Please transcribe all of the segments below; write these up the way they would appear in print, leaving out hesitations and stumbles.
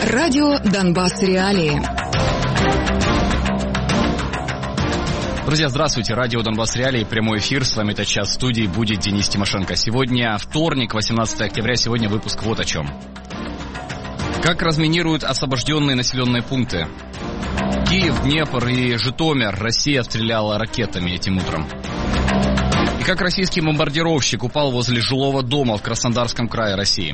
Радио «Донбасс. Реалии». Друзья, здравствуйте. Радио «Донбасс. Реалии». Прямой эфир. С вами тотчас в студии будет Денис Тимошенко. Сегодня вторник, 18 октября. Сегодня выпуск вот о чем. Как разминируют освобожденные населенные пункты? Киев, Днепр и Житомир Россия обстреляла ракетами этим утром. И как российский бомбардировщик упал возле жилого дома в Краснодарском крае России.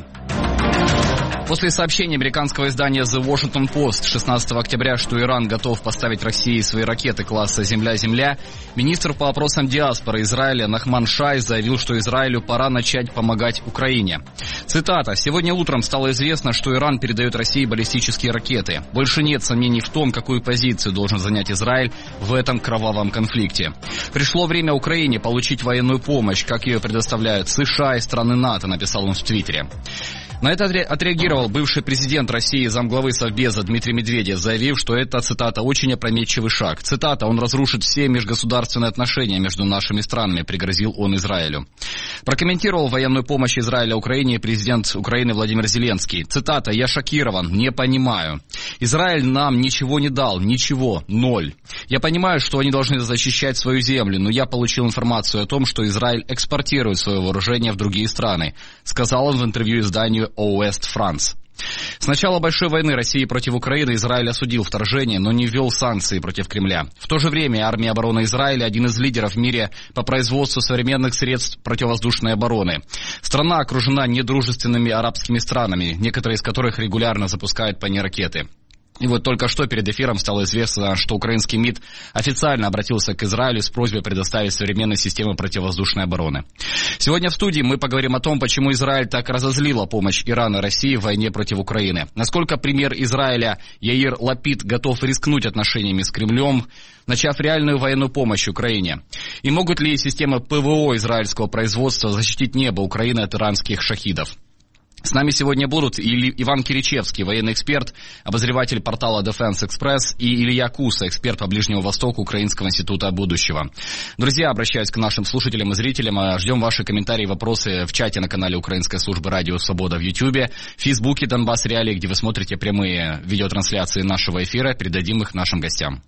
После сообщения американского издания The Washington Post 16 октября, что Иран готов поставить России свои ракеты класса «Земля-Земля», министр по вопросам диаспоры Израиля Нахман Шай заявил, что Израилю пора начать помогать Украине. Цитата. «Сегодня утром стало известно, что Иран передает России баллистические ракеты. Больше нет сомнений в том, какую позицию должен занять Израиль в этом кровавом конфликте. Пришло время Украине получить военную помощь, как ее предоставляют США и страны НАТО», написал он в Твиттере. На это отреагировал бывший президент России, замглавы Совбеза Дмитрий Медведев, заявив, что это, цитата, «очень опрометчивый шаг». Цитата, «он разрушит все межгосударственные отношения между нашими странами», пригрозил он Израилю. Прокомментировал военную помощь Израиля Украине президент Украины Владимир Зеленский. Цитата, «я шокирован, не понимаю. Израиль нам ничего не дал, ничего, ноль. Я понимаю, что они должны защищать свою землю, но я получил информацию о том, что Израиль экспортирует свое вооружение в другие страны», сказал он в интервью изданию Ouest France. С начала большой войны России против Украины Израиль осудил вторжение, но не ввел санкции против Кремля. В то же время армия обороны Израиля один из лидеров в мире по производству современных средств противовоздушной обороны. Страна окружена недружественными арабскими странами, некоторые из которых регулярно запускают по ней ракеты. И вот только что перед эфиром стало известно, что украинский МИД официально обратился к Израилю с просьбой предоставить современные системы противовоздушной обороны. Сегодня в студии мы поговорим о том, почему Израиль так разозлила помощь Ирана и России в войне против Украины. Насколько премьер Израиля Яир Лапид готов рискнуть отношениями с Кремлем, начав реальную военную помощь Украине. И могут ли системы ПВО израильского производства защитить небо Украины от иранских шахидов? С нами сегодня будут Иван Киричевский, военный эксперт, обозреватель портала Defense Express, и Илья Куса, эксперт по Ближнему Востоку Украинского института будущего. Друзья, обращаюсь к нашим слушателям и зрителям. Ждем ваши комментарии и вопросы в чате на канале Украинской службы Радио Свобода в Ютьюбе, в Фейсбуке Донбасс Реалии, где вы смотрите прямые видеотрансляции нашего эфира. Передадим их нашим гостям.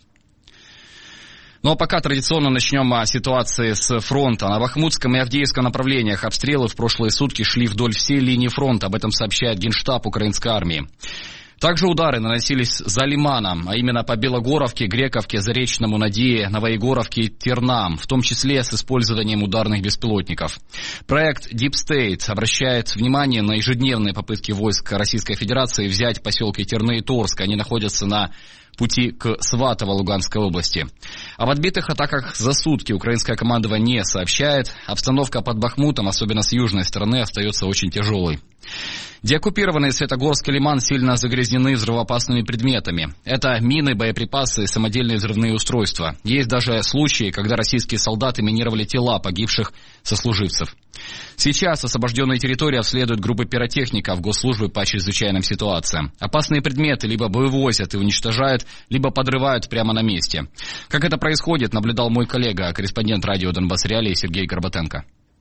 Ну а пока традиционно начнем о ситуации с фронта. На Бахмутском и Авдеевском направлениях обстрелы в прошлые сутки шли вдоль всей линии фронта. Об этом сообщает Генштаб украинской армии. Также удары наносились за Лиманом, а именно по Белогоровке, Грековке, Заречному, Надее, Новоегоровке и Тернам, в том числе с использованием ударных беспилотников. Проект Deep State обращает внимание на ежедневные попытки войск Российской Федерации взять поселки Терны и Торск. Они находятся на пути к Сватово Луганской области. Об отбитых атаках за сутки украинское командование не сообщает. Обстановка под Бахмутом, особенно с южной стороны, остается очень тяжелой. Деоккупированные Светогорск и Лиман сильно загрязнены взрывоопасными предметами. Это мины, боеприпасы и самодельные взрывные устройства. Есть даже случаи, когда российские солдаты минировали тела погибших сослуживцев. Сейчас освобожденные территории обследуют группы пиротехников госслужбы по чрезвычайным ситуациям. Опасные предметы либо вывозят и уничтожают, либо подрывают прямо на месте. Как это происходит, наблюдал мой коллега, корреспондент радио «Донбасс Реалии» Сергей Горбатенко.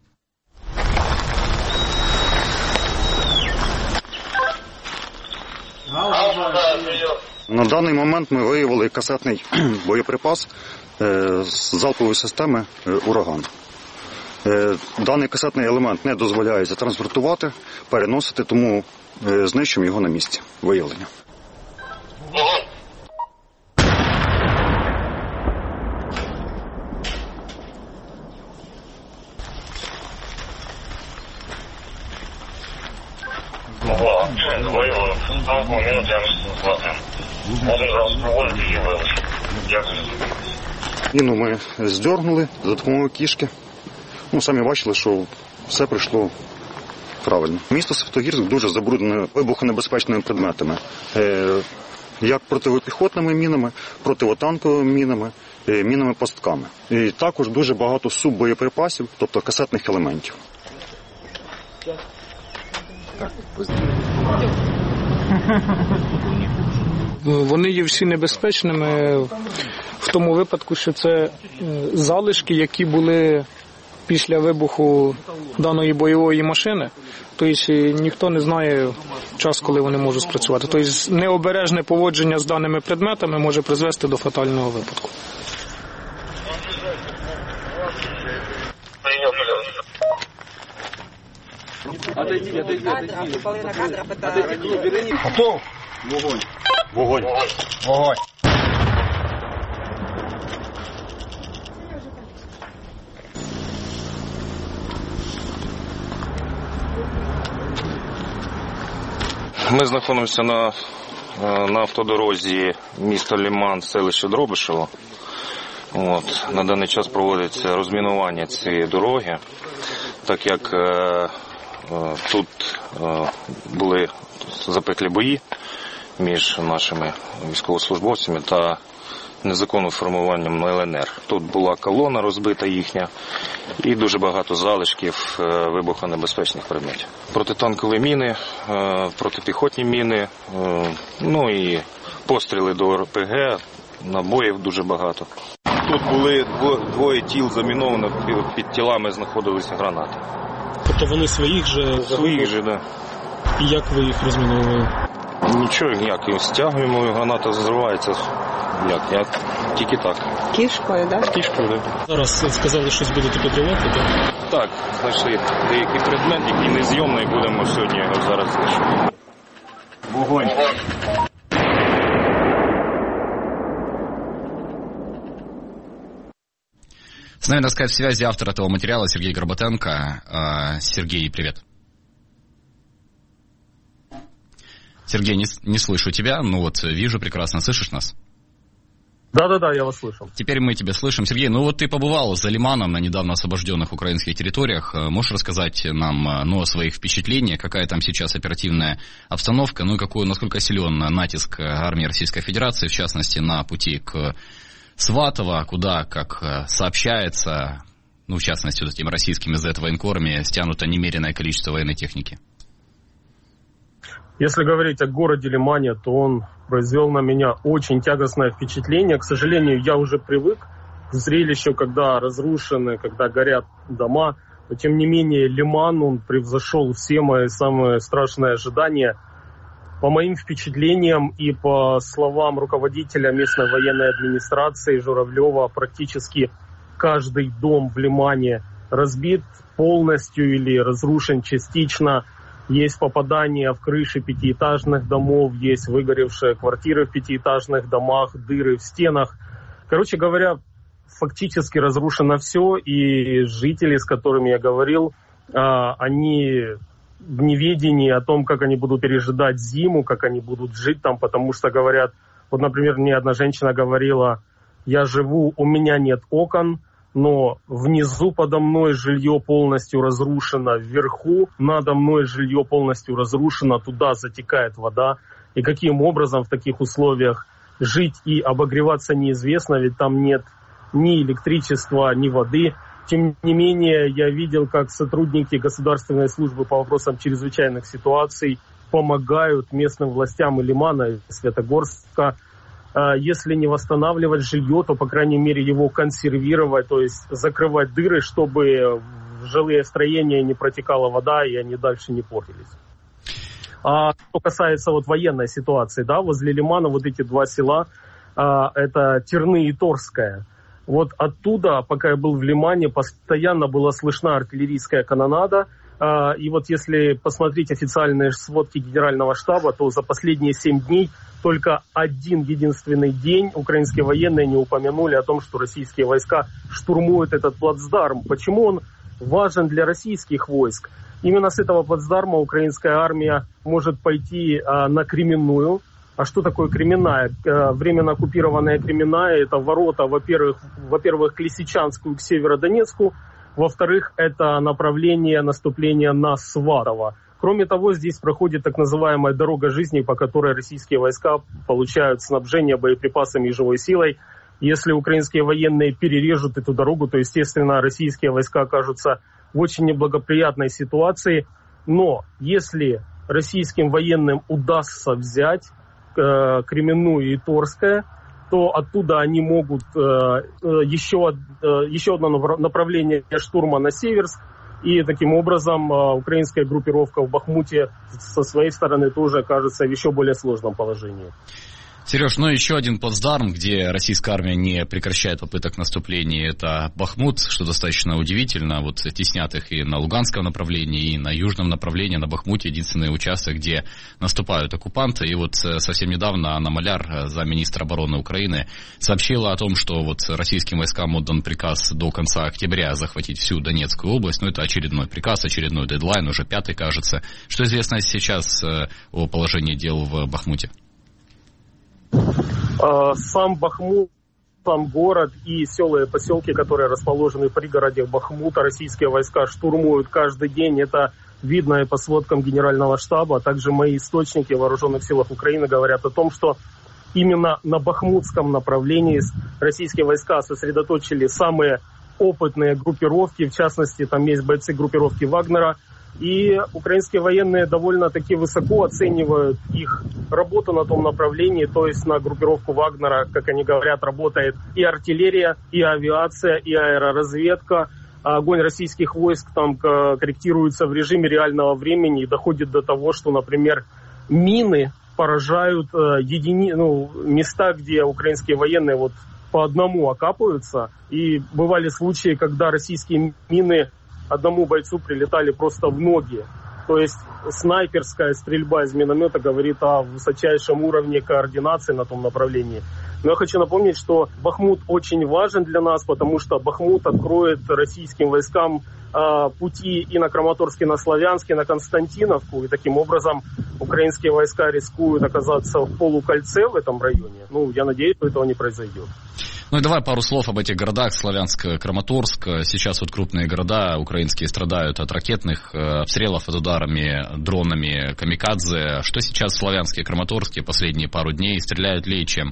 На даний момент ми виявили касетний боєприпас з залпової системи «Ураган». Даний касетний елемент не дозволяється транспортувати, переносити, тому знищуємо його на місці виявлення. Міну ми здергнули за допомогою кішки. Самі бачили, що все пройшло правильно. Місто Святогірськ дуже забруднене вибухонебезпечними предметами. Як протипіхотними мінами, противотанковими мінами, мінами-пастками. І також дуже багато суббоєприпасів, тобто касетних елементів. Вони є всі небезпечними в тому випадку, що це залишки, які були після вибуху даної бойової машини. Тобто ніхто не знає час, коли вони можуть спрацювати. Тобто необережне поводження з даними предметами може призвести до фатального випадку. Готов? Вогонь. Вогонь. Вогонь. Ми знаходимося на автодорозі міста Лиман, селище Дробишево. На даний час проводиться розмінування цієї дороги, так як тут були запеклі бої між нашими військовослужбовцями та незаконним формуванням ЛНР. Тут була колона розбита їхня і дуже багато залишків вибухонебезпечних предметів. Протитанкові міни, протипіхотні міни, і постріли до РПГ, набоїв дуже багато. Тут були двоє тіл заміновано, під тілами знаходилися гранати. Тобто вони своїх же? Своїх же, так. Да. І як ви їх розміновували? Нічого, ніяк. Стягуємо, граната зривається. Як? Тільки так. Кішкою, так? Кішкою, так. Зараз сказали, щось будете підривати, так? Так, знайшли деякий предмет, який незйомний, будемо сьогодні його зараз знищувати. Вогонь. С нами на скайп-связи автор этого материала Сергей Горбатенко. Сергей, привет. Сергей, не слышу тебя, вижу прекрасно. Слышишь нас? Да, я вас слышу. Теперь мы тебя слышим. Сергей, ты побывал за Лиманом на недавно освобожденных украинских территориях. Можешь рассказать нам о своих впечатлениях, какая там сейчас оперативная обстановка, и насколько силен натиск армии Российской Федерации, в частности, на пути к Сватово, куда, как сообщается, в частности, этими российскими Z-военкорами, стянуто немеренное количество военной техники? Если говорить о городе Лимане, то он произвел на меня очень тягостное впечатление. К сожалению, я уже привык к зрелищу, когда разрушены, когда горят дома. Но, тем не менее, Лиман, он превзошел все мои самые страшные ожидания. По моим впечатлениям и по словам руководителя местной военной администрации Журавлева, практически каждый дом в Лимане разбит полностью или разрушен частично. Есть попадания в крыши пятиэтажных домов, есть выгоревшие квартиры в пятиэтажных домах, дыры в стенах. Короче говоря, фактически разрушено все, и жители, с которыми я говорил, они в неведении о том, как они будут пережидать зиму, как они будут жить там, потому что говорят, например, мне одна женщина говорила, я живу, у меня нет окон, но внизу подо мной жилье полностью разрушено, вверху надо мной жилье полностью разрушено, туда затекает вода. И каким образом в таких условиях жить и обогреваться неизвестно, ведь там нет ни электричества, ни воды. Тем не менее, я видел, как сотрудники Государственной службы по вопросам чрезвычайных ситуаций помогают местным властям и Лимана, и Светогорска. Если не восстанавливать жилье, то, по крайней мере, его консервировать, то есть закрывать дыры, чтобы в жилые строения не протекала вода и они дальше не портились. А что касается военной ситуации, возле Лимана эти два села, это Терны и Торская. Оттуда, пока я был в Лимане, постоянно была слышна артиллерийская канонада. И если посмотреть официальные сводки Генерального штаба, то за последние 7 дней только один единственный день украинские военные не упомянули о том, что российские войска штурмуют этот плацдарм. Почему он важен для российских войск? Именно с этого плацдарма украинская армия может пойти на Кременную. А что такое Кременная? Временно оккупированная Кременная – это ворота, во-первых, к Лисичанску и к Северодонецку, во-вторых, это направление наступления на Сватово. Кроме того, здесь проходит так называемая дорога жизни, по которой российские войска получают снабжение боеприпасами и живой силой. Если украинские военные перережут эту дорогу, то, естественно, российские войска окажутся в очень неблагоприятной ситуации. Но если российским военным удастся взять Кременную и Торское, то оттуда они могут еще одно направление штурма на Северск. И таким образом украинская группировка в Бахмуте со своей стороны тоже окажется в еще более сложном положении. Сереж, ну еще один плацдарм, где российская армия не прекращает попыток наступления, это Бахмут, что достаточно удивительно. Вот теснят их и на Луганском направлении, и на южном направлении, на Бахмуте единственный участок, где наступают оккупанты. И вот совсем недавно Анна Маляр, замминистра обороны Украины, сообщила о том, что вот российским войскам отдан приказ до конца октября захватить всю Донецкую область. Ну это очередной приказ, очередной дедлайн, уже 5-й, кажется. Что известно сейчас о положении дел в Бахмуте? Сам Бахмут, сам город и села и поселки, которые расположены в пригороде Бахмута, российские войска штурмуют каждый день. Это видно и по сводкам Генерального штаба. Также мои источники в Вооруженных силах Украины говорят о том, что именно на бахмутском направлении российские войска сосредоточили самые опытные группировки. В частности, там есть бойцы группировки Вагнера. И украинские военные довольно-таки высоко оценивают их работу на том направлении, то есть на группировку Вагнера, как они говорят, работает и артиллерия, и авиация, и аэроразведка. Огонь российских войск там корректируется в режиме реального времени и доходит до того, что, например, мины поражают места, где украинские военные вот по одному окапываются. И бывали случаи, когда российские мины одному бойцу прилетали просто в ноги. То есть снайперская стрельба из миномета говорит о высочайшем уровне координации на том направлении. Но я хочу напомнить, что Бахмут очень важен для нас, потому что Бахмут откроет российским войскам пути и на Краматорск, и на Славянск, и на Константиновку. И таким образом украинские войска рискуют оказаться в полукольце в этом районе. Ну, я надеюсь, что этого не произойдет. Ну и давай пару слов об этих городах. Славянск, Краматорск. Сейчас вот крупные города украинские страдают от ракетных обстрелов, от ударами дронами камикадзе. Что сейчас в Славянске и Краматорске последние пару дней? Стреляют ли и чем?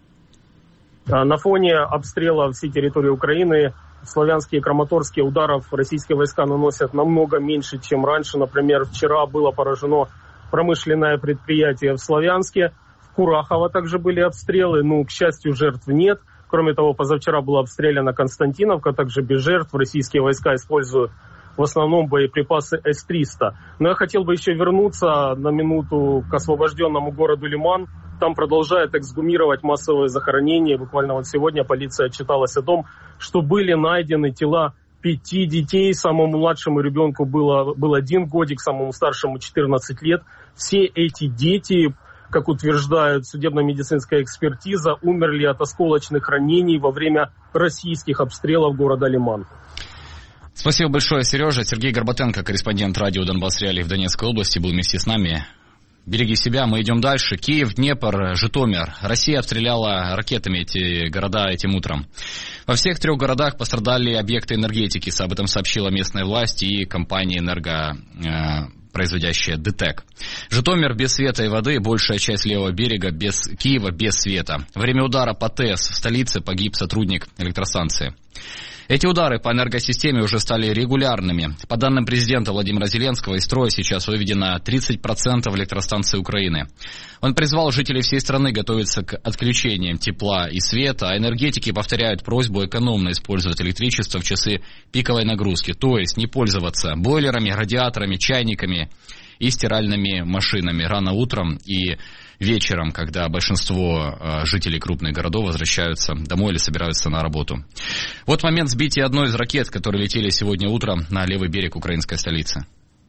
На фоне обстрела всей территории Украины славянские и краматорские ударов российские войска наносят намного меньше, чем раньше. Например, вчера было поражено промышленное предприятие в Славянске. В Курахово также были обстрелы, но, к счастью, жертв нет. Кроме того, позавчера была обстреляна Константиновка, также без жертв. Российские войска используют в основном боеприпасы С-300. Но я хотел бы еще вернуться на минуту к освобожденному городу Лиман. Там продолжают эксгумировать массовые захоронения. Буквально вот сегодня полиция отчиталась о том, что были найдены тела 5 детей. Самому младшему ребенку был 1 годик, самому старшему 14 лет. Все эти дети, как утверждает судебно-медицинская экспертиза, умерли от осколочных ранений во время российских обстрелов города Лиман. Спасибо большое, Сережа. Сергей Горбатенко, корреспондент радио Донбасс Реалии в Донецкой области, был вместе с нами. Береги себя, мы идем дальше. Киев, Днепр, Житомир. Россия обстреляла ракетами эти города этим утром. Во всех 3 городах пострадали объекты энергетики. Об этом сообщила местная власть и компания производящая ДТЭК. Житомир без света и воды, большая часть левого берега Киева без света. Во время удара по ТЭС в столице погиб сотрудник электростанции. Эти удары по энергосистеме уже стали регулярными. По данным президента Владимира Зеленского, из строя сейчас выведено 30% электростанций Украины. Он призвал жителей всей страны готовиться к отключениям тепла и света, а энергетики повторяют просьбу экономно использовать электричество в часы пиковой нагрузки, то есть не пользоваться бойлерами, радиаторами, чайниками и стиральными машинами рано утром и вечером, когда большинство жителей крупных городов возвращаются домой или собираются на работу. Вот момент сбития одной из ракет, которые летели сегодня утром на левый берег украинской столицы.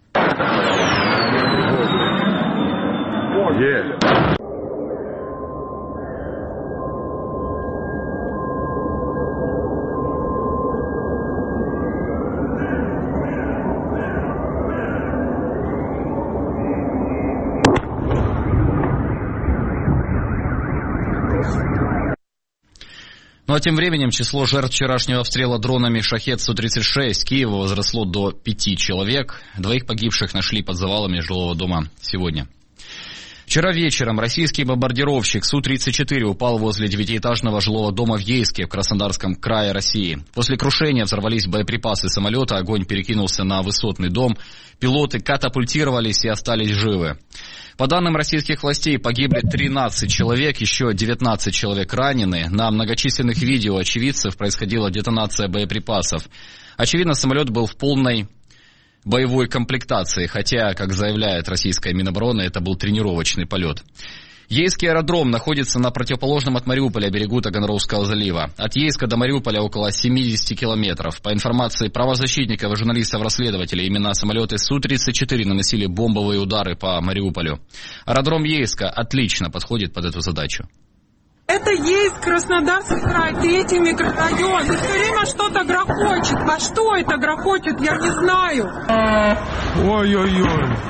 Ну а тем временем число жертв вчерашнего обстрела дронами «Шахед-136» Киева возросло до 5 человек. 2 погибших нашли под завалами жилого дома сегодня. Вчера вечером российский бомбардировщик Су-34 упал возле 9-этажного жилого дома в Ейске, в Краснодарском крае России. После крушения взорвались боеприпасы самолета, огонь перекинулся на высотный дом, пилоты катапультировались и остались живы. По данным российских властей, погибли 13 человек, еще 19 человек ранены. На многочисленных видео очевидцев происходила детонация боеприпасов. Очевидно, самолет был в полной боевой комплектации, хотя, как заявляет российская Минобороны, это был тренировочный полет. Ейский аэродром находится на противоположном от Мариуполя берегу Таганрогского залива. От Ейска до Мариуполя около 70 километров. По информации правозащитников и журналистов-расследователей, именно самолеты Су-34 наносили бомбовые удары по Мариуполю. Аэродром Ейска отлично подходит под эту задачу. Это есть Краснодарский край, 3-й микрорайон. И все время что-то грохочет. А что это грохочет, я не знаю. Ой-ой-ой.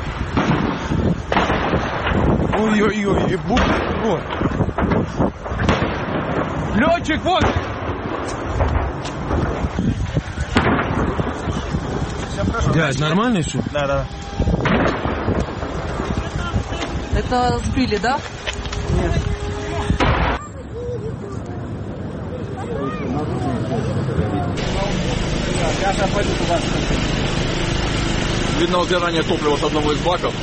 Ой-ой-ой. Вот. Летчик, вот. Дядь, нормально все? Да. Это сбили, да? Нет. Я сейчас пойду туда. Видно возгорание топлива с одного из баков.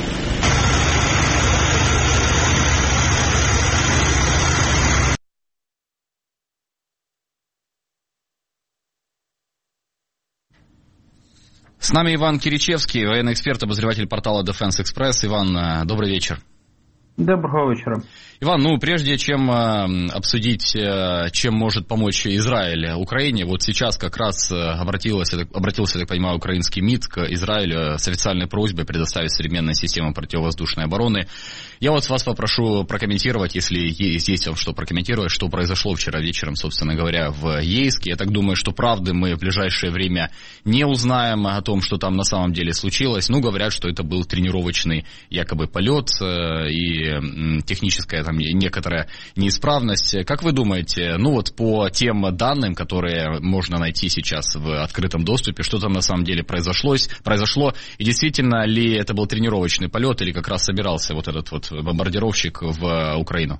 С нами Иван Киричевский, военный эксперт, обозреватель портала Defense Express. Иван, добрый вечер. Доброго вечера. Иван, прежде чем обсудить, чем может помочь Израиль Украине, вот сейчас как раз обратился, я так понимаю, украинский МИД к Израилю с официальной просьбой предоставить современные системы противовоздушной обороны. Я вот с вас попрошу прокомментировать, если есть вам что прокомментировать, что произошло вчера вечером, собственно говоря, в Ейске. Я так думаю, что правды мы в ближайшее время не узнаем о том, что там на самом деле случилось. Говорят, что это был тренировочный якобы полет и техническая там некоторая неисправность. Как вы думаете, по тем данным, которые можно найти сейчас в открытом доступе, что там на самом деле произошло, и действительно ли это был тренировочный полет, или как раз собирался вот этот вот бомбардировщик в Україну?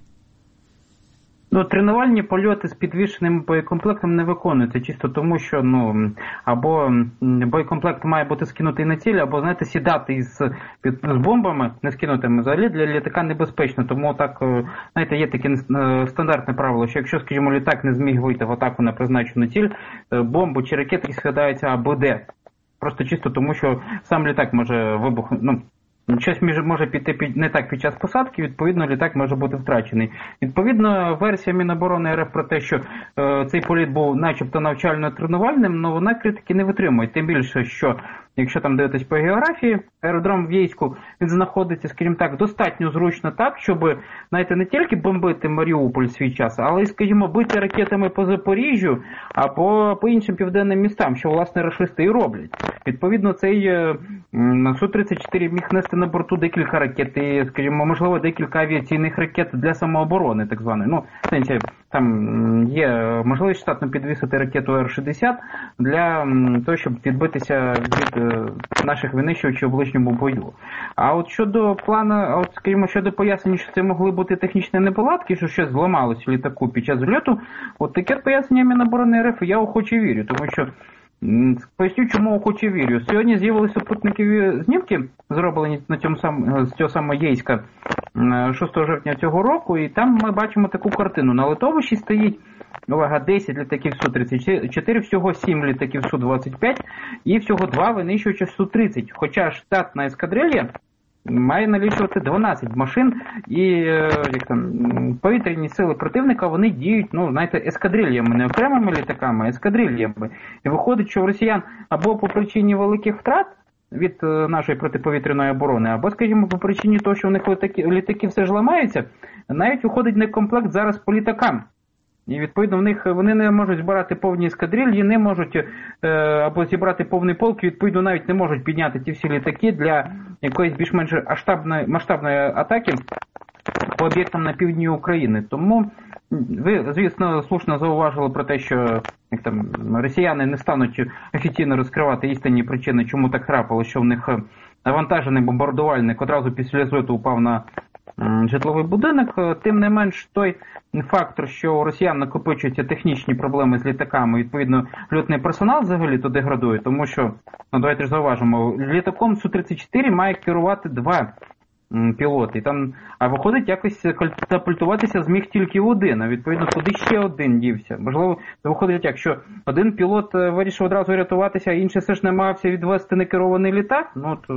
Тренувальні польоти з підвішеним боєкомплектом не виконуються, чисто тому, що або боєкомплект має бути скинутий на ціль, або, сідати з бомбами, не скинутими, взагалі для літака небезпечно. Тому так, є таке стандартне правило, що якщо, скажімо, літак не зміг вийти в атаку на призначену ціль, бомбу чи ракети скидаються АБД. Просто чисто тому, що сам літак може вибухнути, щось може піти не так під час посадки, відповідно, літак може бути втрачений. Відповідно, версія Міноборони РФ про те, що цей політ був начебто навчально-тренувальним, вона критики не витримує. Тим більше, що якщо там дивитись по географії, аеродром в Єйську, він знаходиться, скажімо так, достатньо зручно так, щоб, не тільки бомбити Маріуполь свій час, але й, скажімо, бити ракетами по Запоріжжю або по іншим південним містам, що, власне, рашисти і роблять. Відповідно, цей Су-34 міг нести на борту декілька ракет і, скажімо, можливо, декілька авіаційних ракет для самооборони, так званої. В сенсі, там є можливість штатно підвісити ракету Р-60 для того, щоб відбитися від наших винищувачів у ближньому бою. А от щодо плану, скажімо, щодо пояснення, що це могли бути технічні неполадки, що щось зламалося в літаку під час зльоту, таке пояснення Міноборони РФ я охоче вірю, тому що поясню, чому охоче вірю. Сьогодні з'явилися супутникові знімки, зроблені з цього самого Єйська 6 жовтня цього року, і там ми бачимо таку картину. На литовищі стоїть 10 літаків Су-34, всього 7 літаків Су-25 і всього 2 винищувачі Су-30. Хоча штатна ескадрилья має налічувати 12 машин, і повітряні сили противника, вони діють, ескадрильями, не окремими літаками, а ескадрильями. І виходить, що в росіян або по причині великих втрат від нашої протиповітряної оборони, або, скажімо, по причині того, що в них літаки все ж ламаються, навіть виходить некомплект зараз по літакам. І, відповідно, вони не можуть збирати повні ескадрильї, не можуть або зібрати повний полк, і, відповідно, навіть не можуть підняти ті всі літаки для якоїсь більш-менш масштабної атаки по об'єктам на півдні України. Тому ви, звісно, слушно зауважили про те, що росіяни не стануть офіційно розкривати істинні причини, чому так трапилося, що в них навантажений бомбардувальник одразу після зльоту упав на житловий будинок. Тим не менш, той фактор, що у росіян накопичуються технічні проблеми з літаками, відповідно, льотний персонал взагалі то деградує, тому що, давайте ж зауважимо, літаком Су-34 має керувати 2 пілоти. А виходить, якось катапультуватися зміг тільки один, а відповідно, куди ще один дівся. Можливо, виходить так, що один пілот вирішив одразу рятуватися, а інший все ж намагався відвести некерований літак.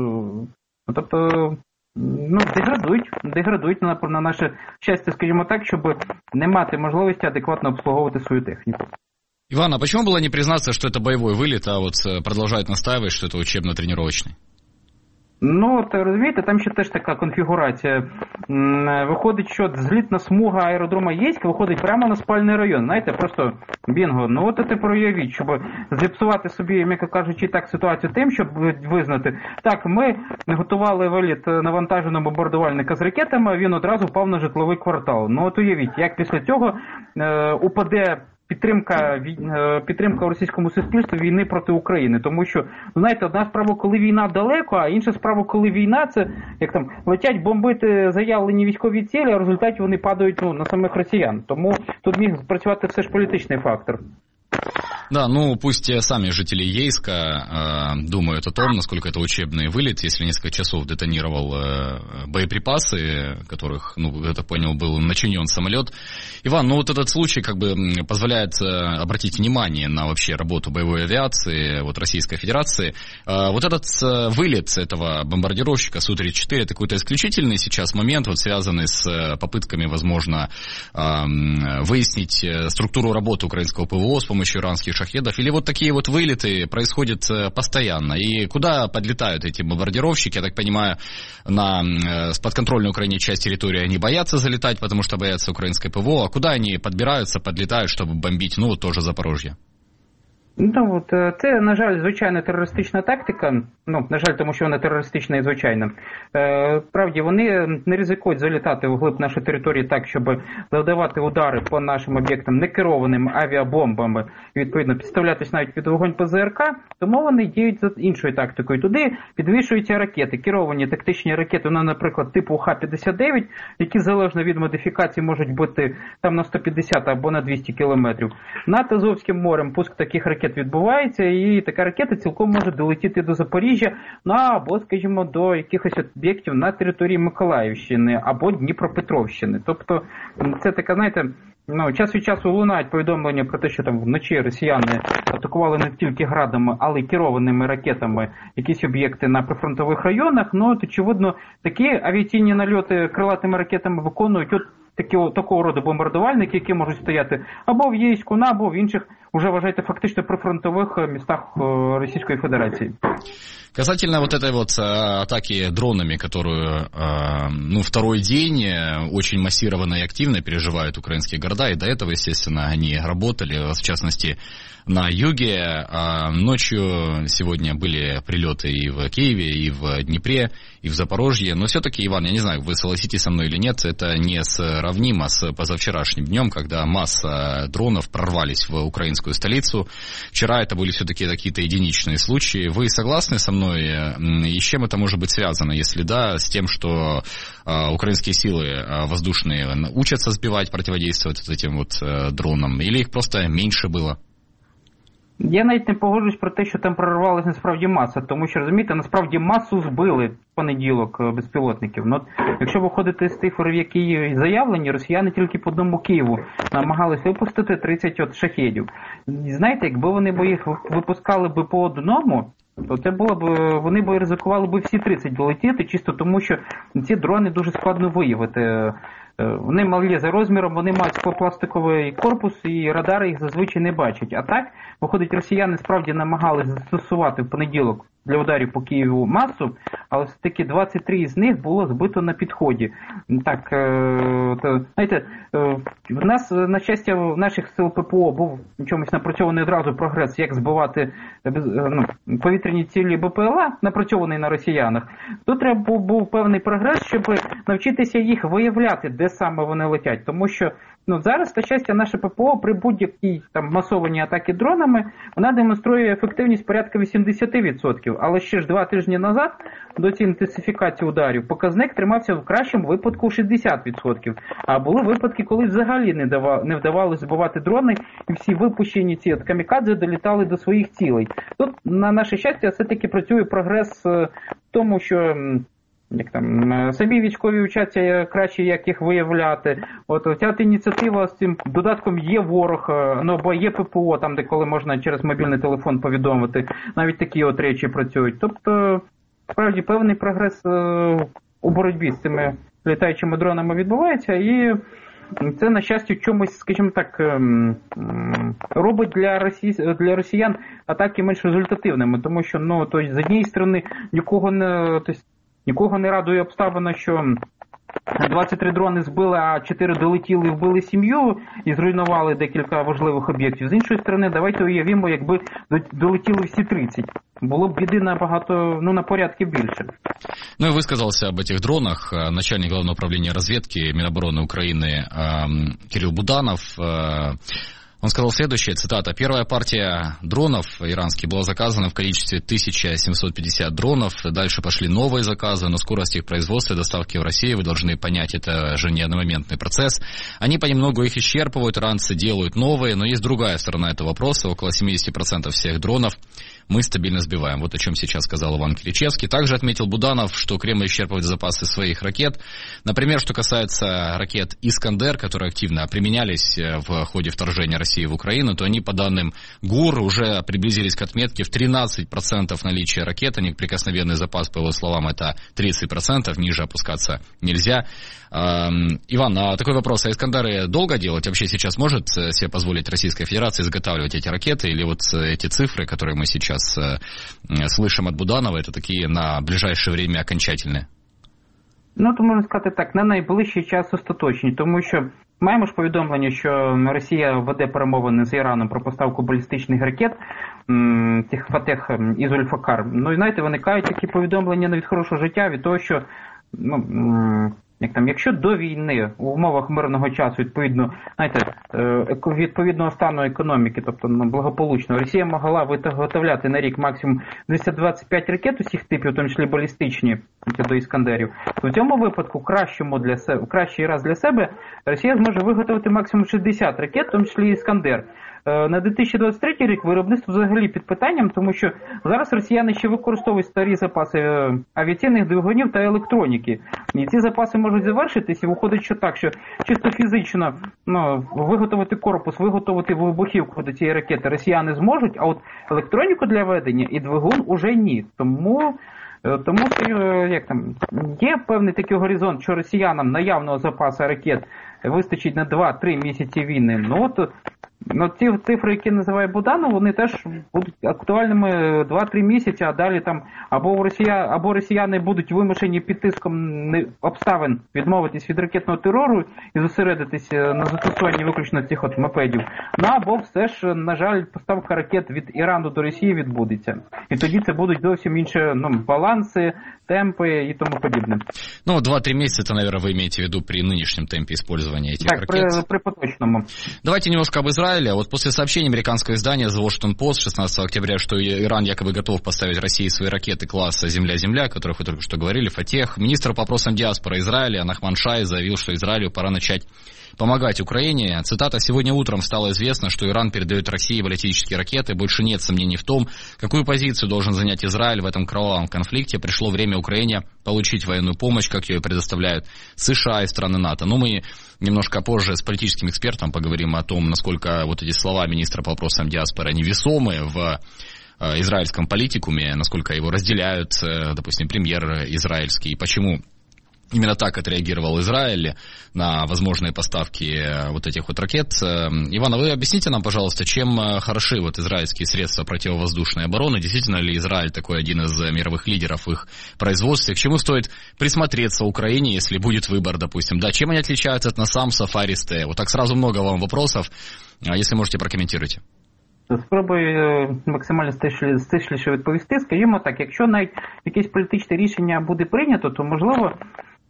Деградують на наше щастя, скажімо так, щоб не мати можливості адекватно обслуговувати свою техніку. Иван, а почему было не признаться, что это боевой вылет, а вот продолжают настаивать, что это учебно-тренировочный? Розумієте, там ще теж така конфігурація. Виходить, що злітна смуга аеродрома Єйськ виходить прямо на спальний район. Знаєте, просто бінго. Проявіть, щоб зіпсувати собі, м'яко кажучи, так ситуацію тим, щоб визнати. Так, ми готували виліт навантаженого бомбардувальника з ракетами, він одразу впав на житловий квартал. Уявіть, як після цього упаде підтримка у російському суспільстві війни проти України. Тому що, знаєте, одна справа, коли війна далеко, а інша справа, коли війна, це як там летять бомбити заявлені військові цілі, а в результаті вони падають на самих росіян. Тому тут міг спрацювати все ж політичний фактор. Да, пусть сами жители Ейска думают о том, насколько это учебный вылет, если несколько часов детонировал боеприпасы, которых, я так понял, был начинен самолет. Иван, этот случай позволяет обратить внимание на вообще работу боевой авиации Российской Федерации. Вот этот вылет этого бомбардировщика Су-34, это какой-то исключительный сейчас момент, связанный с попытками, возможно, выяснить структуру работы украинского ПВО с помощью иранских шахедов, или такие вылеты происходят постоянно? И куда подлетают эти бомбардировщики? Я так понимаю, на подконтрольной Украине часть территории они боятся залетать, потому что боятся украинской ПВО. А куда они подлетают, чтобы бомбить, тоже Запорожье? Це, на жаль, звичайна терористична тактика. На жаль, тому що вона терористична і звичайна. Справді, вони не ризикують залітати вглиб нашої території так, щоб завдавати удари по нашим об'єктам некерованими авіабомбами, і, відповідно, підставлятись навіть під вогонь ПЗРК, тому вони діють за іншою тактикою. Туди підвішуються ракети, керовані тактичні ракети, наприклад, типу Х-59, які залежно від модифікації можуть бути там на 150 або на 200 кілометрів. Над Азовським морем пуск таких ракет відбувається, і така ракета цілком може долетіти до Запоріжжя, або, скажімо, до якихось об'єктів на території Миколаївщини або Дніпропетровщини. Тобто це така, знаєте, час від часу лунають повідомлення про те, що там вночі росіяни атакували не тільки градами, але й керованими ракетами якісь об'єкти на прифронтових районах. Очевидно, такі авіаційні нальоти крилатими ракетами виконують такого роду бомбардувальники, які можуть стояти або в Єйську, або в інших, уже вважайте, фактично прифронтових містах Російської Федерації. Касательно этой атаки дронами, которую, второй день очень массированно и активно переживают украинские города, и до этого, естественно, они работали, в частности, на юге. Ночью сегодня были прилеты и в Киеве, и в Днепре, и в Запорожье. Но все-таки, Иван, я не знаю, вы согласитесь со мной или нет, это не сравнимо с позавчерашним днем, когда масса дронов прорвались в украинскую столицу. Вчера это были все-таки какие-то единичные случаи. Вы согласны со мной? И с чем это может быть связано? Если да, с тем, что украинские силы воздушные учатся сбивать, противодействовать этим дронам, или их просто меньше было? Я навіть не погоджуюсь про те, що там прорвалася насправді маса, тому що, розумієте, насправді масу збили в понеділок безпілотників. Якщо виходити з цифр, які заявлені, росіяни тільки по одному Києву намагались випустити 30 шахедів. Знаєте, якби вони їх випускали по одному, то це було б, вони б ризикували б всі 30 долетіти, чисто тому, що ці дрони дуже складно виявити. Вони малі за розміром, вони мають склопластиковий корпус і радари їх зазвичай не бачать. А так, виходить, росіяни справді намагалися застосувати в понеділок для ударів по Києву масу, але все-таки 23 з них було збито на підході. Так, знаєте, в нас, на щастя, в наших сил ППО був чомусь напрацьований одразу прогрес, як збивати повітряні цілі БПЛА, напрацьований на росіянах. Тут треба був певний прогрес, щоб навчитися їх виявляти, де саме вони летять. Тому що Ну, зараз, на щастя, наше ППО при будь-якій там масованій атаки дронами, вона демонструє ефективність порядка 80%. Але ще ж 2 тижні назад, до цієї інтенсифікації ударів, показник тримався в кращому випадку 60%. А були випадки, коли взагалі не вдавалося збивати дрони, і всі випущені ці камікадзе долітали до своїх цілей. Тут, на наше щастя, все-таки працює прогрес в тому, що самі військові вчаться краще, як їх виявляти. От ця ініціатива з цим додатком є ворог, ну бо є ППО, там де коли можна через мобільний телефон повідомити, навіть такі от речі працюють. Тобто, справді, певний прогрес у боротьбі з цими літаючими дронами відбувається, і це, на щастя, чомусь, скажімо так, робить для росіян атаки менш результативними, тому що, ну, то з однієї сторони, нікого не радує обставина, що 23 дрони збили, а 4 долетіли і вбили сім'ю і зруйнували декілька важливих об'єктів. З іншої сторони, давайте уявімо, якби долетіли всі 30. Було б біди набагато, на порядки більше. Ну и высказался об этих дронах начальник Главного управления разведки Минобороны Украины Кирилл Буданов. Он сказал следующее, цитата: «Первая партия дронов иранских была заказана в количестве 1750 дронов. Дальше пошли новые заказы, но скорость их производства и доставки в Россию, вы должны понять, это же не одномоментный процесс. Они понемногу их исчерпывают, иранцы делают новые, но есть другая сторона этого вопроса. Около 70% всех дронов мы стабильно сбиваем». Вот о чем сейчас сказал Иван Киричевский. Также отметил Буданов, что Кремль исчерпывает запасы своих ракет. Например, что касается ракет «Искандер», которые активно применялись в ходе вторжения России в Украину, то они, по данным ГУР, уже приблизились к отметке в 13% наличия ракет. А неприкосновенный запас, по его словам, это 30%, ниже опускаться нельзя. Иван, а такой вопрос, а «Искандеры» долго делать? Вообще сейчас может себе позволить Российская Федерация изготавливать эти ракеты? Или вот эти цифры, которые мы сейчас слышим от Буданова, это такие на ближайшее время окончательные? Ну, то можна сказати так, на найближчий час остаточні, тому що маємо ж повідомлення, що Росія веде перемовини з Іраном про поставку балістичних ракет, цих Фатех і Зульфакар. Ну і знаєте, виникають такі повідомлення не від хорошого життя, від того, що якщо до війни у умовах мирного часу, відповідного стану економіки, тобто благополучно, Росія могла виготовляти на рік максимум 225 ракет усіх типів, в тому числі балістичні, до Іскандерів, то в цьому випадку кращий раз для себе Росія зможе виготовити максимум 60 ракет, в тому числі Іскандер. На 2023 рік виробництво взагалі під питанням, тому що зараз росіяни ще використовують старі запаси авіаційних двигунів та електроніки. І ці запаси можуть завершитись, і виходить, що так, що чисто фізично виготовити корпус, виготовити вибухівку до цієї ракети росіяни зможуть, а от електроніку для ведення і двигун уже ні. Тому є певний такий горизонт, що росіянам наявного запасу ракет вистачить на 2-3 місяці війни. Ці цифри, які називає Буданов, вони теж будуть актуальними 2-3 місяці, а далі там або росіяни будуть вимушені під тиском обставин відмовитись від ракетного терору і зосередитись на застосуванні виключно цих от мопедів. Або все ж, на жаль, поставка ракет від Ірану до Росії відбудеться. І тоді це будуть зовсім інші баланси, темпы и тому подобное. 2-3 месяца, это, наверное, вы имеете в виду при нынешнем темпе использования этих ракет. При поточному. Давайте немножко об Израиле. Вот после сообщения американского издания The Washington Post 16 октября, что Иран якобы готов поставить России свои ракеты класса «Земля-Земля», о которых вы только что говорили, «Фатех», министр по вопросам диаспоры Израиля Нахман Шай заявил, что Израилю пора начать помогать Украине. Цитата: «Сегодня утром стало известно, что Иран передает России баллистические ракеты. Больше нет сомнений в том, какую позицию должен занять Израиль в этом кровавом конфликте. Пришло время Украине получить военную помощь, как ее предоставляют США и страны НАТО». Мы немножко позже с политическим экспертом поговорим о том, насколько вот эти слова министра по вопросам диаспоры, они весомы в израильском политикуме, насколько его разделяют, допустим, премьер израильский, и почему именно так отреагировал Израиль на возможные поставки вот этих вот ракет. Иван, а вы объясните нам, пожалуйста, чем хороши вот израильские средства противовоздушной обороны? Действительно ли Израиль такой один из мировых лидеров в их производстве? К чему стоит присмотреться Украине, если будет выбор, допустим? Да, чем они отличаются от NASAMS, Фари-Ст? Вот так сразу много вам вопросов. Если можете, прокоментируйте. Спробую максимально стисліше відповісти. Скажімо так, якщо навіть якесь політичне рішення буде прийнято, то, можливо,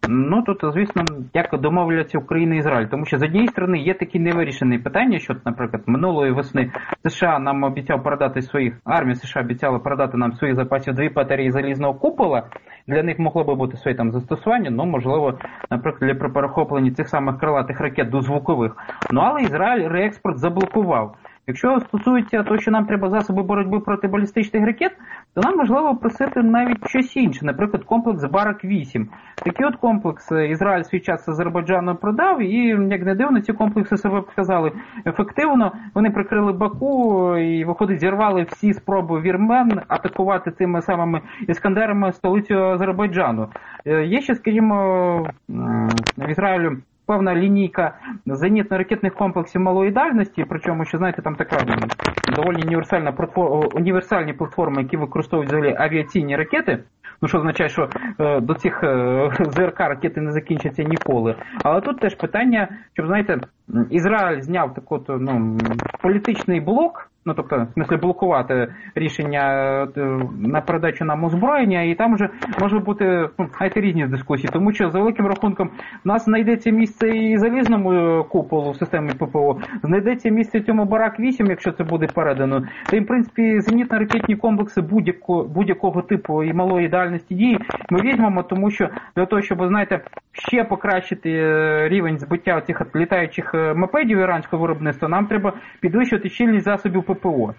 Ну, тут, звісно, як домовляться Україна і Ізраїль. Тому що, з однієї сторони, є такі невирішені питання, що, наприклад, минулої весни США нам обіцяв передати армія США обіцяла передати нам своїх запасів 2 батареї залізного купола. Для них могло би бути своє там застосування, ну, можливо, наприклад, при перехопленні цих самих крилатих ракет до звукових. Ну, але Ізраїль реекспорт заблокував. Якщо стосується того, що нам треба засоби боротьби проти балістичних ракет, то нам можливо просити навіть щось інше, наприклад, комплекс Барак-8. Такий от комплекс Ізраїль свій час Азербайджану продав, і, як не дивно, ці комплекси себе показали ефективно. Вони прикрили Баку і, виходить, зірвали всі спроби вірмен атакувати цими самими іскандерами столицю Азербайджану. Є ще, скажімо, в Ізраїлю певна лінійка зенітно-ракетних комплексів малої дальності, причому, що, знаєте, там така доволі універсальні платформи, які використовують взагалі авіаційні ракети, ну, що означає, що до цих ЗРК ракети не закінчаться ніколи. Але тут теж питання, щоб, знаєте, Ізраїль зняв такий політичний блок, ну, тобто, в смислі, блокувати рішення на передачу нам озброєння, і там вже може бути, знаєте, різні дискусії, тому що, за великим рахунком, в нас знайдеться місце і залізному куполу в системі ППО, знайдеться місце цьому Барак-8, якщо це буде передано, та й, в принципі, зенітно-ракетні комплекси будь-якого типу і малої дальності дії ми візьмемо, тому що для того, щоб, знаєте, ще покращити рівень збиття цих літаючих мопедів іранського виробництва, нам треба підвищувати щільність засобів ППО.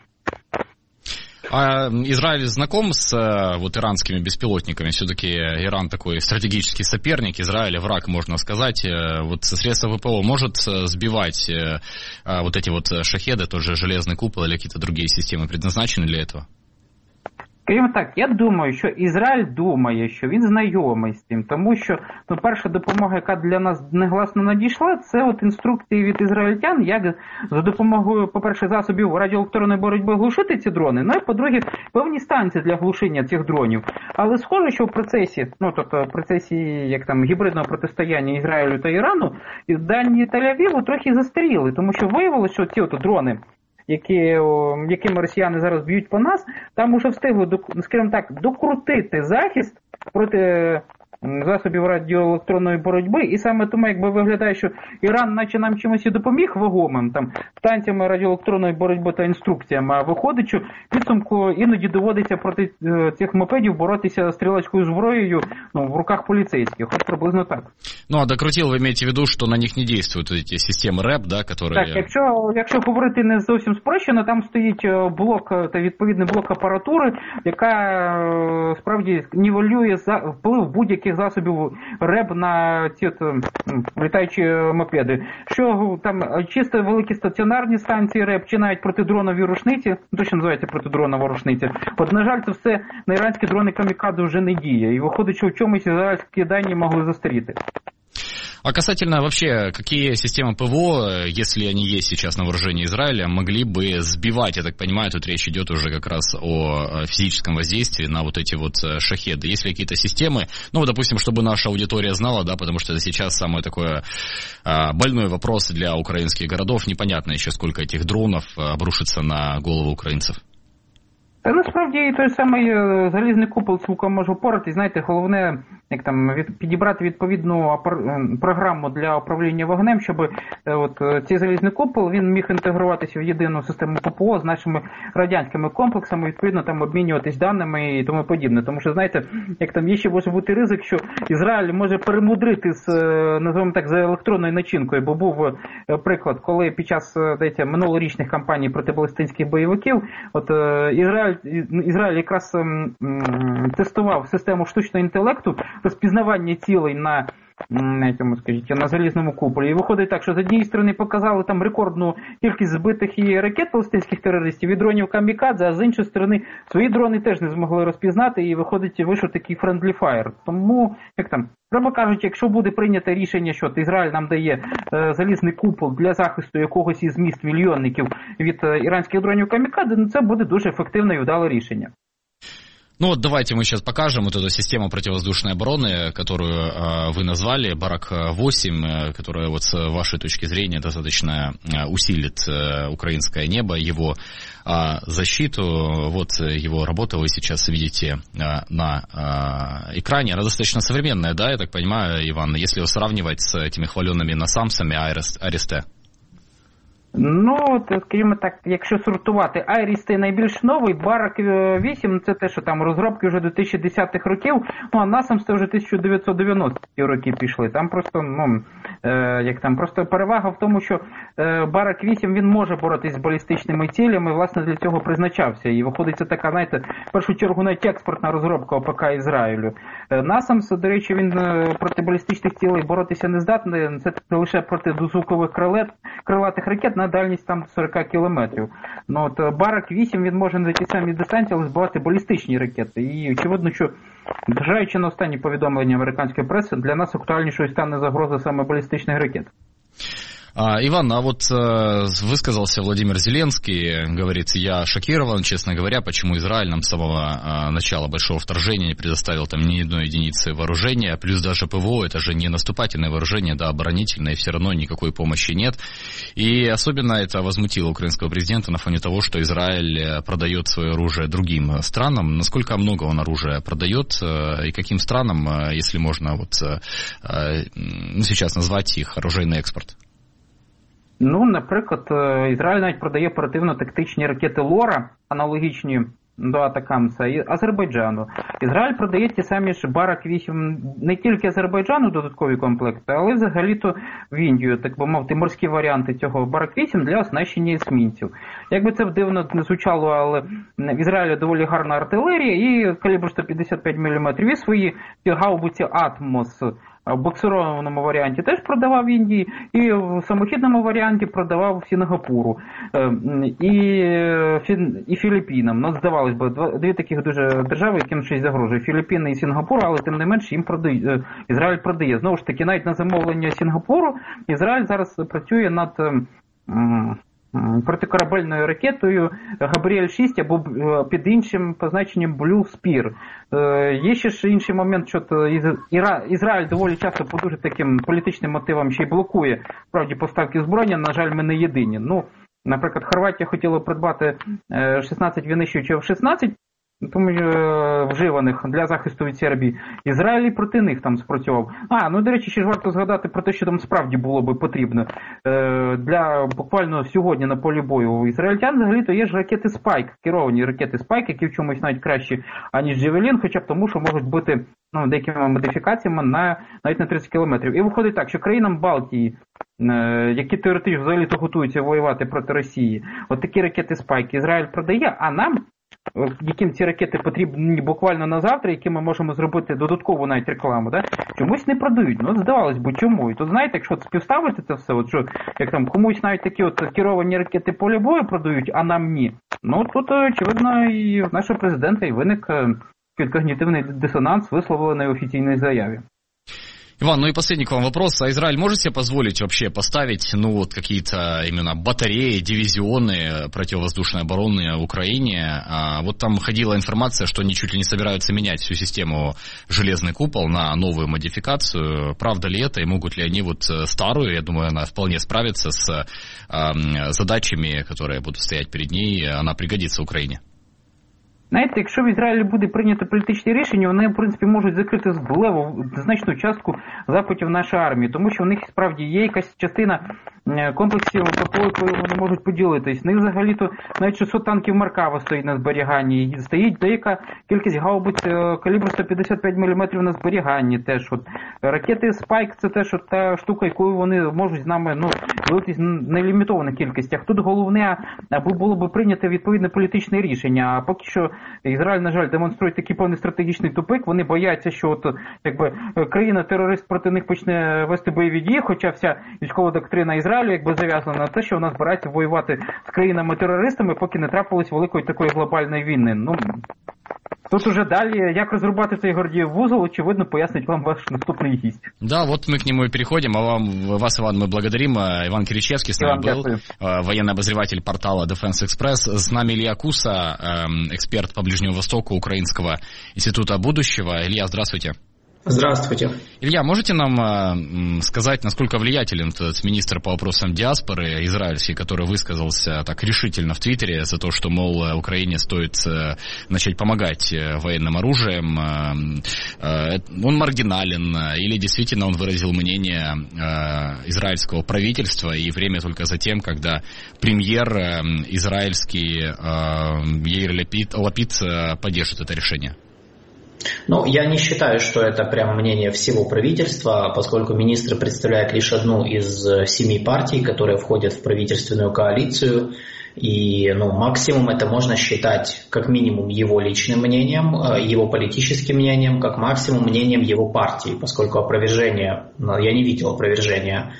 А Израиль знаком с иранскими беспилотниками? Все-таки Иран такой стратегический соперник, Израиль враг, можно сказать. Вот средства ППО может сбивать вот эти вот шахеды, тот же железный купол или какие-то другие системы предназначены для этого? Скажімо так, я думаю, що Ізраїль думає, що він знайомий з цим, тому що перша допомога, яка для нас негласно надійшла, це от інструкції від ізраїльтян, як за допомогою, по-перше, засобів радіоелектронної боротьби глушити ці дрони, ну і, по-друге, певні станції для глушення цих дронів. Але схоже, що в процесі, як там, гібридного протистояння Ізраїлю та Ірану, дані Тель-Авіву трохи застаріли, тому що виявилося, що ці от дрони, якими росіяни зараз б'ють по нас, там уже встигли, скажімо так, докрутити захист проти засобів радіоелектронної боротьби, і саме тому, якби виглядає, що Іран наче нам чимось і допоміг вагомим, там, станціями радіоелектронної боротьби та інструкціями, а виходить, що підсумку іноді доводиться проти цих мопедів боротися стрілецькою зброєю, ну, в руках поліцейських, от приблизно так. Ну, а докрутил, ви маєте в виду, що на них не діють ці системи РЕП, да, які... Так, якщо говорити не зовсім спрощено, там стоїть блок, та відповідний блок апаратури, яка справді нівелює вплив будь-яких засобів РЕБ на ці літаючі мопеди. Що там чисто великі стаціонарні станції РЕБ, чи навіть протидронові рушниці, то що називається протидронова рушниця. От, на жаль, це все на іранські дрони камікадзе вже не діє. І виходить, що в чомусь ізраїльські дані могли застаріти. А касательно вообще, какие системы ПВО, если они есть сейчас на вооружении Израиля, могли бы сбивать, я так понимаю, тут речь идет уже как раз о физическом воздействии на вот эти вот шахеды. Есть ли какие-то системы, ну, допустим, чтобы наша аудитория знала, да, потому что это сейчас самый такой больной вопрос для украинских городов, непонятно еще, сколько этих дронов обрушится на голову украинцев. Та насправді той самий залізний купол цілком може впоратись. Знаєте, головне, як там, підібрати відповідну програму для управління вогнем, щоб цей залізний купол, він міг інтегруватися в єдину систему ППО з нашими радянськими комплексами, відповідно там обмінюватись даними і тому подібне. Тому що, знаєте, як там є ще може бути ризик, що Ізраїль може перемудрити з, називаємо так, за електронною начинкою, бо був приклад, коли під час, здається, минулорічних кампаній проти палестинських бойовиків, от Ізраїль якраз тестував систему штучного інтелекту розпізнавання цілей на залізному куполі. І виходить так, що з однієї сторони показали там рекордну кількість збитих і ракет палестинських терористів і дронів камікадзе, а з іншої сторони свої дрони теж не змогли розпізнати, і виходить, вийшов такий friendly fire. Тому, як там, треба кажучи, якщо буде прийнято рішення, що Ізраїль нам дає залізний купол для захисту якогось із міст мільйонників від іранських дронів камікадзе, ну це буде дуже ефективне і вдале рішення. Ну вот давайте мы сейчас покажем вот эту систему противовоздушной обороны, которую вы назвали, Барак-8, которая вот с вашей точки зрения достаточно усилит украинское небо, его защиту. Вот его работа вы сейчас видите на экране. Она достаточно современная, да, я так понимаю, Иван, если его сравнивать с этими хваленными насамсами Арісте? Ну, скажімо так, якщо сортувати, Айріс найбільш новий, Барак 8, це те, що там розробки вже 2010-х років, ну, а Насамс це вже 1990-ті роки пішли. Там просто, просто перевага в тому, що Барак 8, він може боротись з балістичними цілями, власне, для цього призначався. І виходить, це така, знаєте, в першу чергу навіть експортна розробка ОПК Ізраїлю. Насамс, до речі, він проти балістичних цілей боротися не здатний, це лише проти дозвукових крилатих ракет, на дальність там 40 кілометрів. Ну, от Барак 8, він може на ті самі дистанції, але збивати балістичні ракети. І очевидно, що, зважаючи на останні повідомлення американської преси, для нас актуальнішою стане загроза саме балістичних ракет. Иван, а вот высказался Владимир Зеленский, говорит, я шокирован, честно говоря, почему Израиль нам с самого начала большого вторжения не предоставил там ни одной единицы вооружения, плюс даже ПВО, это же не наступательное вооружение, да, оборонительное, и все равно никакой помощи нет. И особенно это возмутило украинского президента на фоне того, что Израиль продает свое оружие другим странам. Насколько много он оружия продает и каким странам, если можно вот сейчас назвать их оружейный экспорт? Ну, наприклад, Ізраїль навіть продає оперативно-тактичні ракети Лора, аналогічні до Атакамса, і Азербайджану. Ізраїль продає ті самі ж Барак-8 не тільки Азербайджану додаткові комплекти, але взагалі-то в Індію, так би мовити, морські варіанти цього Барак-8 для оснащення есмінців. Якби це дивно не звучало, але в Ізраїлі доволі гарна артилерія і калібр 155 мм, і свої гаубиці «Атмос» в боксированому варіанті теж продавав в Індії, і в самохідному варіанті продавав Сінгапуру і Філіппінам. Ну, здавалось би, дві таких дуже держави, яким щось загрожує. Філіппіни і Сінгапур, але тим не менш їм Ізраїль продає. Знову ж таки, навіть на замовлення Сінгапуру Ізраїль зараз працює над протикорабельною ракетою Габріель-6 або під іншим позначенням Blue Spear. Є ще ж інший момент, що Ізраїль доволі часто по дуже таким політичним мотивам ще й блокує справді поставки зброєння. На жаль, ми не єдині. Ну, наприклад, Хорватія хотіла придбати 16 винищувачів F-16, тому вживаних для захисту від Сербії. Ізраїль проти них там спрацював. Ну, до речі, ще ж варто згадати про те, що там справді було би потрібно. Для буквально сьогодні на полі бою у ізраїльтян взагалі-то є ж ракети Spike, керовані ракети Spike, які в чомусь навіть кращі, аніж Джевелін, хоча б тому, що можуть бути деякими модифікаціями навіть на 30 кілометрів. І виходить так, що країнам Балтії, які теоретично взагалі-то готуються воювати проти Росії, от такі ракети Spike Ізраїль продає, а нам, яким ці ракети потрібні буквально на завтра, які ми можемо зробити додаткову навіть рекламу, да? Чомусь не продають. Ну, здавалось би, чому? І тут, знаєте, якщо співставити це все, от що, як там комусь навіть такі от керовані ракети поля бою продають, а нам ні. Ну, тут, очевидно, і в нашого президента і виник когнітивний дисонанс, висловлений в офіційній заяві. Иван, ну и последний к вам вопрос. А Израиль может себе позволить вообще поставить, какие-то именно батареи, дивизионы противовоздушной обороны в Украине? Вот там ходила информация, что они чуть ли не собираются менять всю систему «Железный купол» на новую модификацию. Правда ли это? И могут ли они вот старую, я думаю, она вполне справится с задачами, которые будут стоять перед ней, она пригодится Украине? Знаєте, якщо в Ізраїлі буде прийнято політичні рішення, вони, в принципі, можуть закрити значну частку запитів нашої армії, тому що в них, справді, є якась частина комплексів ППО, якою вони можуть поділитись. В них, взагалі-то, навіть 600 танків Маркава стоїть на зберіганні, і стоїть деяка кількість гаубиць калібру 155 мм на зберіганні теж. От. Ракети Spike – це теж та штука, якою вони можуть з нами ділитись в нелімітованих кількостях. Тут головне, аби було б прийнято відповідне політичне рішення, а поки що Ізраїль, на жаль, демонструє такий повний стратегічний тупик. Вони бояться, що країна-терорист проти них почне вести бойові дії, хоча вся військова доктрина Ізраїлю зав'язана на те, що вона збирається воювати з країнами-терористами, поки не трапилось великої такої глобальної війни. Тут уже далі, як розрубати цей Гордіїв вузол, очевидно, пояснить вам ваш наступний гість. Да, вот мы к нему и переходим, а вас, Иван, мы благодарим. Иван Киричевский с нами был, военный обозреватель портала Defense Express. С нами Илья Куса, эксперт по Ближнему Востоку Украинского института будущего. Илья, здравствуйте. Здравствуйте. Илья, можете нам сказать, насколько влиятелен этот министр по вопросам диаспоры израильский, который высказался так решительно в Твиттере за то, что, мол, Украине стоит начать помогать военным оружием? Он маргинален или действительно он выразил мнение израильского правительства, и время только затем, когда премьер израильский Яир Лапид поддержит это решение? Ну, я не считаю, что это прямо мнение всего правительства, поскольку министр представляет лишь одну из 7 партий, которые входят в правительственную коалицию. И максимум это можно считать как минимум его личным мнением, его политическим мнением, как максимум мнением его партии, поскольку опровержение, я не видел опровержения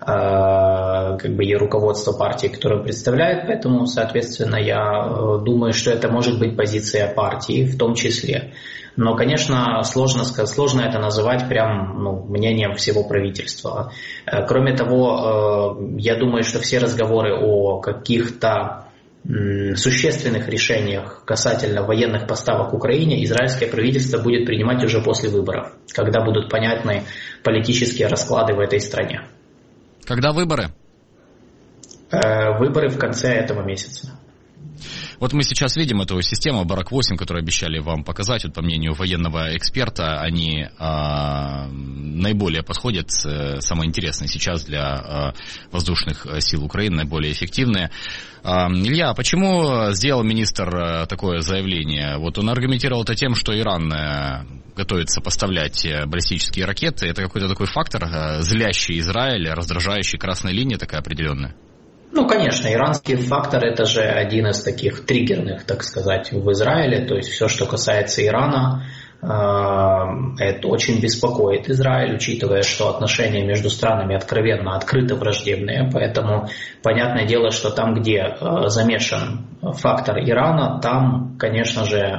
и руководство партии, которое представляет, поэтому, соответственно, я думаю, что это может быть позиция партии в том числе. Но, конечно, сложно это называть прям мнением всего правительства. Кроме того, я думаю, что все разговоры о каких-то существенных решениях касательно военных поставок Украине израильское правительство будет принимать уже после выборов, когда будут понятны политические расклады в этой стране. Когда выборы? Выборы в конце этого месяца. Вот мы сейчас видим эту систему Барак-8, которую обещали вам показать. Вот, по мнению военного эксперта, они наиболее подходят, самое интересное сейчас для воздушных сил Украины, наиболее эффективные. Илья, почему сделал министр такое заявление? Вот он аргументировал это тем, что Иран готовится поставлять баллистические ракеты. Это какой-то такой фактор, злящий Израиль, раздражающий, красная линия такая определенная? Конечно, иранский фактор – это же один из таких триггерных, так сказать, в Израиле. То есть все, что касается Ирана, это очень беспокоит Израиль, учитывая, что отношения между странами открыто враждебные. Поэтому понятное дело, что там, где замешан фактор Ирана, там, конечно же,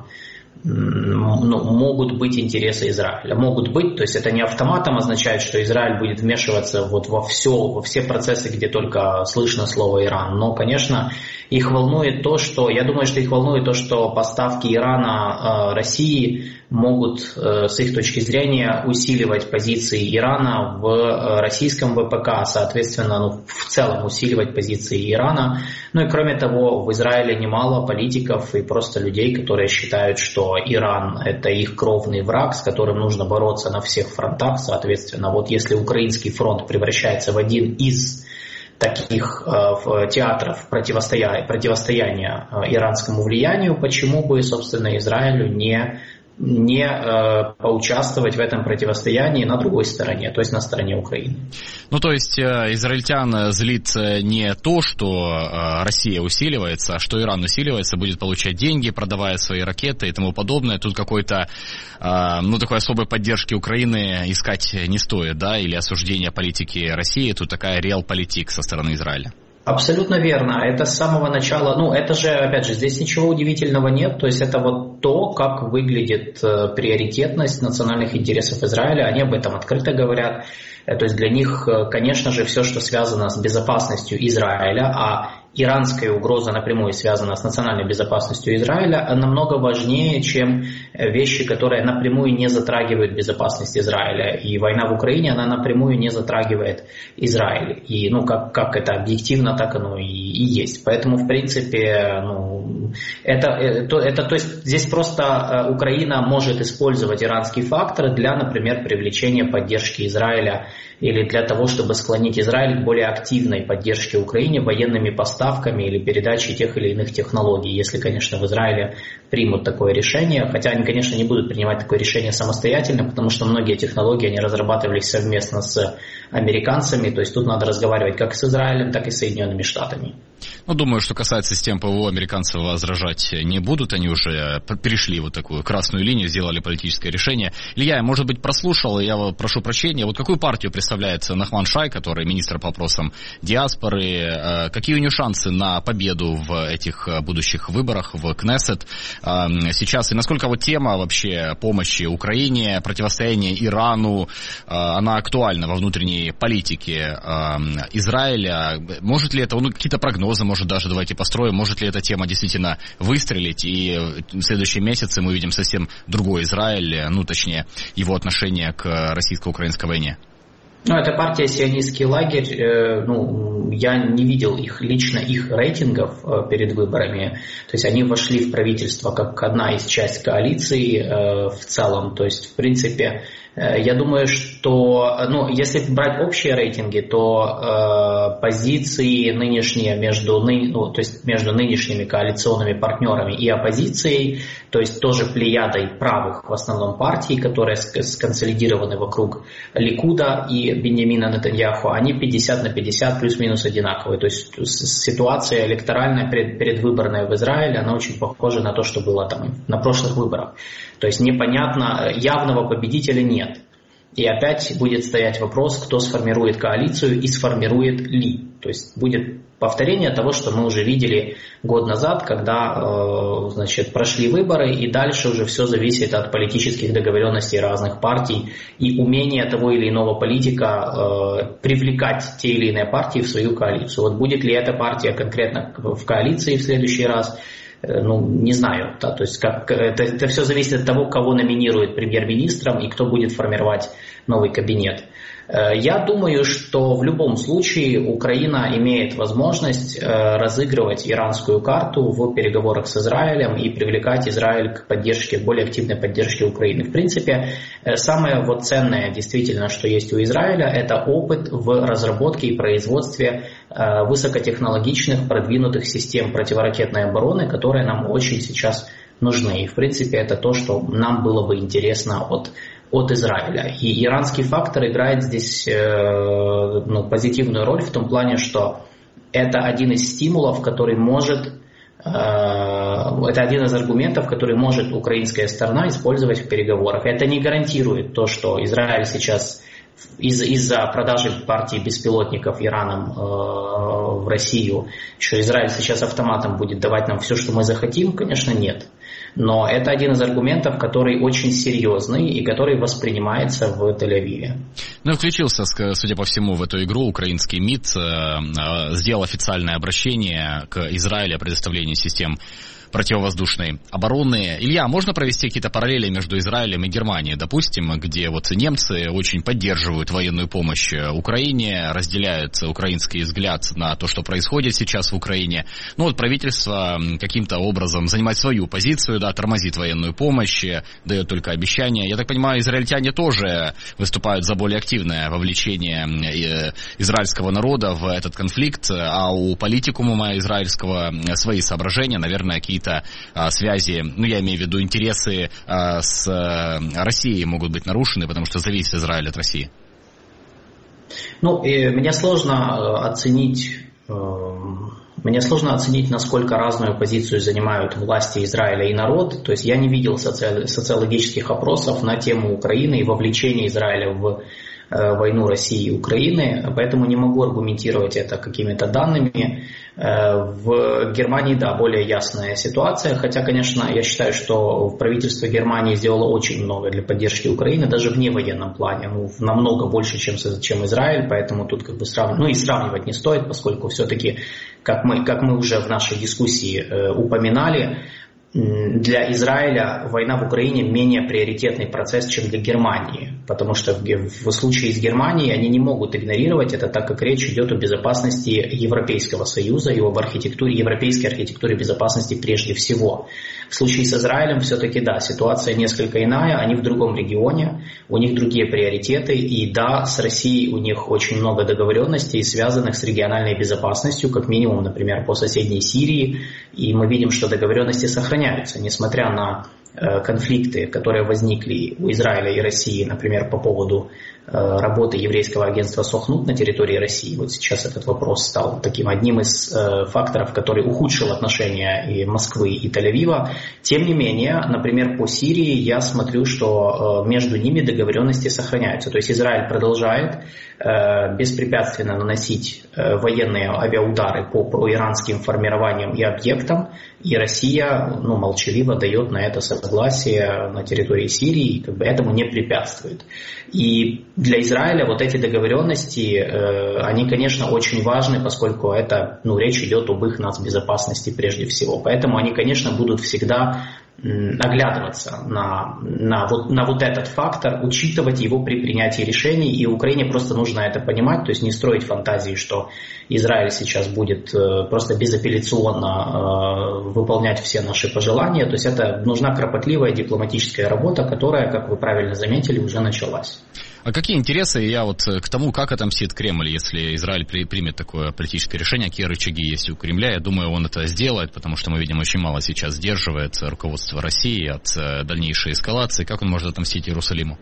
могут быть интересы Израиля. Могут быть, то есть это не автоматом означает, что Израиль будет вмешиваться во все процессы, где только слышно слово Иран. Но, конечно, их волнует то, что, я думаю, что их волнует то, что поставки Ирана России могут, с их точки зрения, усиливать позиции Ирана в российском ВПК, соответственно, в целом усиливать позиции Ирана. И кроме того, в Израиле немало политиков и просто людей, которые считают, что Иран – это их кровный враг, с которым нужно бороться на всех фронтах. Соответственно, вот если украинский фронт превращается в один из таких театров противостояния иранскому влиянию, почему бы, собственно, Израилю не поучаствовать в этом противостоянии на другой стороне, то есть на стороне Украины. То есть израильтян злит не то, что Россия усиливается, а что Иран усиливается, будет получать деньги, продавая свои ракеты и тому подобное. Тут какой-то, такой особой поддержки Украины искать не стоит, да, или осуждения политики России. Тут такая реал-политик со стороны Израиля. Абсолютно верно. Это с самого начала, это же, опять же, здесь ничего удивительного нет. То есть это вот то, как выглядит приоритетность национальных интересов Израиля. Они об этом открыто говорят. То есть для них, конечно же, все, что связано с безопасностью Израиля, а иранская угроза напрямую связана с национальной безопасностью Израиля, намного важнее, чем вещи, которые напрямую не затрагивают безопасность Израиля. И война в Украине, она напрямую не затрагивает Израиль. И как это объективно, так оно и есть. Поэтому, в принципе, то есть здесь просто Украина может использовать иранский фактор для, например, привлечения поддержки Израиля или для того, чтобы склонить Израиль к более активной поддержке Украине военными поставками или передачей тех или иных технологий, если, конечно, в Израиле примут такое решение. Хотя они, конечно, не будут принимать такое решение самостоятельно, потому что многие технологии, они разрабатывались совместно с американцами, то есть тут надо разговаривать как с Израилем, так и с Соединенными Штатами. Ну, думаю, что касается систем ПВО, американцы возражать не будут. Они уже перешли вот такую красную линию, сделали политическое решение. Илья, я, может быть, прослушал, я прошу прощения. Вот какую партию представляет Нахман Шай, который министр по вопросам диаспоры? Какие у него шансы на победу в этих будущих выборах в Кнессет сейчас? И насколько вот тема вообще помощи Украине, противостояния Ирану, она актуальна во внутренней политике Израиля? Может ли это, ну, какие-то прогнозы, может, даже давайте построим, может ли эта тема действительно выстрелить, и в следующие месяцы мы увидим совсем другой Израиль, ну, точнее, его отношение к российско-украинской войне? Ну, это партия «Сионистский лагерь». Я не видел лично их рейтингов перед выборами. То есть они вошли в правительство как одна из часть коалиции в целом. То есть, в принципе, я думаю, что, если брать общие рейтинги, то позиции нынешние между нынешними коалиционными партнерами и оппозицией, то есть тоже плеядой правых в основном партий, которые сконсолидированы вокруг Ликуда и Беньямина Нетаньяху, они 50 на 50 плюс-минус одинаковые. То есть ситуация электоральная предвыборная в Израиле, она очень похожа на то, что было там на прошлых выборах. То есть непонятно, явного победителя нет. И опять будет стоять вопрос, кто сформирует коалицию и сформирует ли. То есть будет повторение того, что мы уже видели год назад, когда прошли выборы, и дальше уже все зависит от политических договоренностей разных партий и умения того или иного политика привлекать те или иные партии в свою коалицию. Вот будет ли эта партия конкретно в коалиции в следующий раз, не знаю. Да, то есть это все зависит от того, кого номинирует премьер-министром и кто будет формировать новый кабинет. Я думаю, что в любом случае Украина имеет возможность разыгрывать иранскую карту в переговорах с Израилем и привлекать Израиль к поддержке, более активной поддержке Украины. В принципе, самое ценное действительно, что есть у Израиля, это опыт в разработке и производстве высокотехнологичных продвинутых систем противоракетной обороны, которые нам очень сейчас нужны. И в принципе это то, что нам было бы интересно от Израиля. И иранский фактор играет здесь позитивную роль в том плане, что это один из стимулов, который может, это один из аргументов, который может украинская сторона использовать в переговорах. Это не гарантирует то, что Израиль сейчас из-за продажи партии беспилотников Ираном в Россию, что Израиль сейчас автоматом будет давать нам все, что мы захотим, конечно, нет. Но это один из аргументов, который очень серьезный и который воспринимается в Тель-Авиве. Включился, судя по всему, в эту игру украинский МИД, сделал официальное обращение к Израилю о предоставлении систем противовоздушной обороны. Илья, можно провести какие-то параллели между Израилем и Германией, допустим, где немцы очень поддерживают военную помощь Украине, разделяют украинский взгляд на то, что происходит сейчас в Украине. Правительство каким-то образом занимает свою позицию, тормозит военную помощь, дает только обещания. Я так понимаю, израильтяне тоже выступают за более активное вовлечение израильского народа в этот конфликт, а у политикума израильского свои соображения, наверное, какие-то связи, я имею в виду интересы с Россией могут быть нарушены, потому что зависит Израиль от России. Мне сложно оценить, насколько разную позицию занимают власти Израиля и народ. То есть я не видел социологических опросов на тему Украины и вовлечения Израиля в войну России и Украины, поэтому не могу аргументировать это какими-то данными. В Германии, более ясная ситуация, хотя, конечно, я считаю, что правительство Германии сделало очень много для поддержки Украины, даже в невоенном плане, намного больше, чем Израиль, поэтому тут сравнивать не стоит, поскольку все-таки, как мы уже в нашей дискуссии упоминали, для Израиля война в Украине менее приоритетный процесс, чем для Германии, потому что в случае с Германией они не могут игнорировать это, так как речь идет о безопасности Европейского Союза и об европейской архитектуре безопасности прежде всего. В случае с Израилем все-таки ситуация несколько иная, они в другом регионе, у них другие приоритеты, и с Россией у них очень много договоренностей, связанных с региональной безопасностью, как минимум, например, по соседней Сирии, и мы видим, что договоренности сохраняются, несмотря на конфликты, которые возникли у Израиля и России, например, по поводу работы еврейского агентства Сохнут на территории России. Вот сейчас этот вопрос стал таким одним из факторов, который ухудшил отношения и Москвы, и Тель-Авива. Тем не менее, например, по Сирии я смотрю, что между ними договоренности сохраняются. То есть Израиль продолжает беспрепятственно наносить военные авиаудары по проиранским формированиям и объектам, и Россия молчаливо дает на это согласие на территории Сирии и этому не препятствует. И для Израиля вот эти договоренности, они, конечно, очень важны, поскольку это, речь идет об их нацбезопасности прежде всего. Поэтому они, конечно, будут всегда оглядываться на вот этот фактор, учитывать его при принятии решений, и Украине просто нужно это понимать, то есть не строить фантазии, что Израиль сейчас будет просто безапелляционно выполнять все наши пожелания, то есть это нужна кропотливая дипломатическая работа, которая, как вы правильно заметили, уже началась. А какие интересы, я вот к тому, как отомстит Кремль, если Израиль примет такое политическое решение, какие рычаги есть у Кремля, я думаю, он это сделает, потому что мы видим, очень мало сейчас сдерживает руководство России от дальнейшей эскалации. Как он может отомстить Иерусалиму?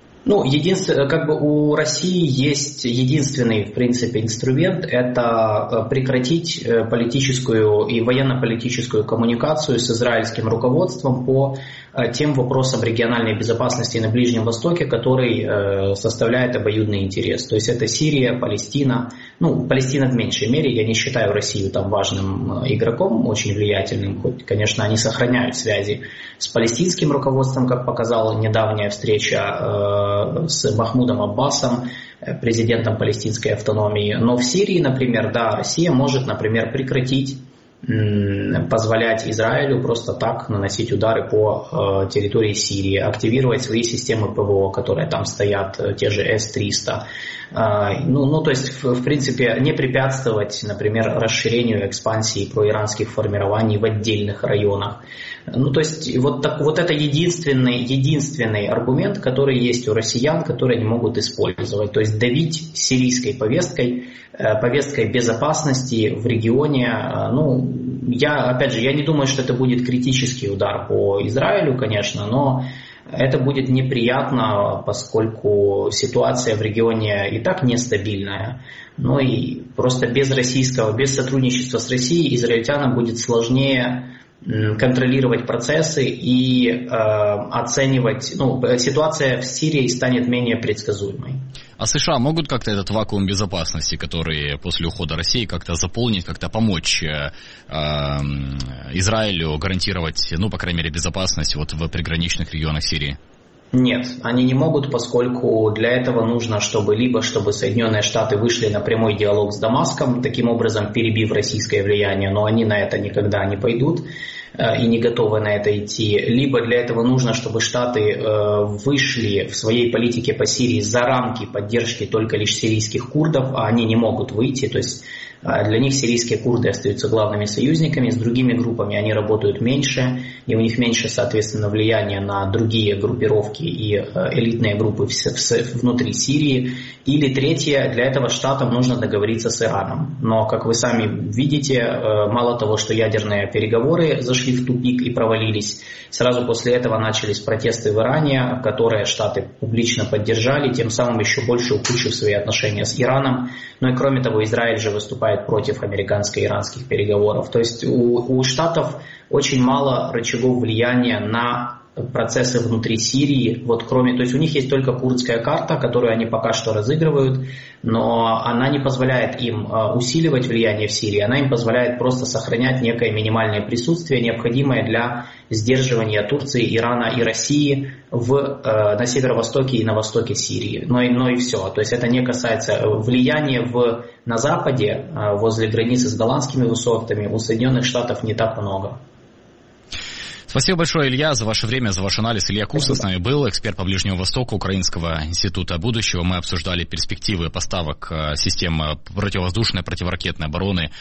У России есть единственный, в принципе, инструмент – это прекратить политическую и военно-политическую коммуникацию с израильским руководством по тем вопросам региональной безопасности на Ближнем Востоке, который составляет обоюдный интерес. То есть это Сирия, Палестина. Палестина в меньшей мере, я не считаю Россию там важным игроком, очень влиятельным, хоть, конечно, они сохраняют связи с палестинским руководством, как показала недавняя встреча с Махмудом Аббасом, президентом палестинской автономии. Но в Сирии, например, Россия может, например, прекратить позволять Израилю просто так наносить удары по территории Сирии, активировать свои системы ПВО, которые там стоят, те же С-300. То есть, в принципе, не препятствовать, например, расширению экспансии проиранских формирований в отдельных районах. То есть, вот это единственный аргумент, который есть у россиян, который они могут использовать. То есть, давить сирийской повесткой безопасности в регионе. Я не думаю, что это будет критический удар по Израилю, конечно, но это будет неприятно, поскольку ситуация в регионе и так нестабильная. И просто без сотрудничества с Россией израильтянам будет сложнее контролировать процессы и оценивать. Ситуация в Сирии станет менее предсказуемой. А США могут как-то этот вакуум безопасности, который после ухода России, как-то заполнить, как-то помочь Израилю гарантировать, по крайней мере, безопасность в приграничных регионах Сирии? Нет, они не могут, поскольку для этого нужно, чтобы Соединенные Штаты вышли на прямой диалог с Дамаском, таким образом перебив российское влияние, но они на это никогда не пойдут и не готовы на это идти. Либо для этого нужно, чтобы Штаты вышли в своей политике по Сирии за рамки поддержки только лишь сирийских курдов, а они не могут выйти, то есть для них сирийские курды остаются главными союзниками, с другими группами они работают меньше, и у них меньше, соответственно, влияния на другие группировки и элитные группы внутри Сирии. Или третье, для этого штатам нужно договориться с Ираном. Но, как вы сами видите, мало того, что ядерные переговоры зашли в тупик и провалились, сразу после этого начались протесты в Иране, которые штаты публично поддержали, тем самым еще больше ухудшив свои отношения с Ираном. И кроме того, Израиль же выступает против американско-иранских переговоров. То есть у штатов очень мало рычагов влияния на процессы внутри Сирии. То есть у них есть только курдская карта, которую они пока что разыгрывают, но она не позволяет им усиливать влияние в Сирии, она им позволяет просто сохранять некое минимальное присутствие, необходимое для сдерживания Турции, Ирана и России на северо-востоке и на востоке Сирии. Но и все. То есть это не касается влияния на западе, возле границы с Голландскими высотами, у Соединенных Штатов не так много. Спасибо большое, Илья, за ваше время, за ваш анализ. Илья Куса с нами был, эксперт по Ближнему Востоку Украинского института будущего. Мы обсуждали перспективы поставок систем противовоздушной, противоракетной обороны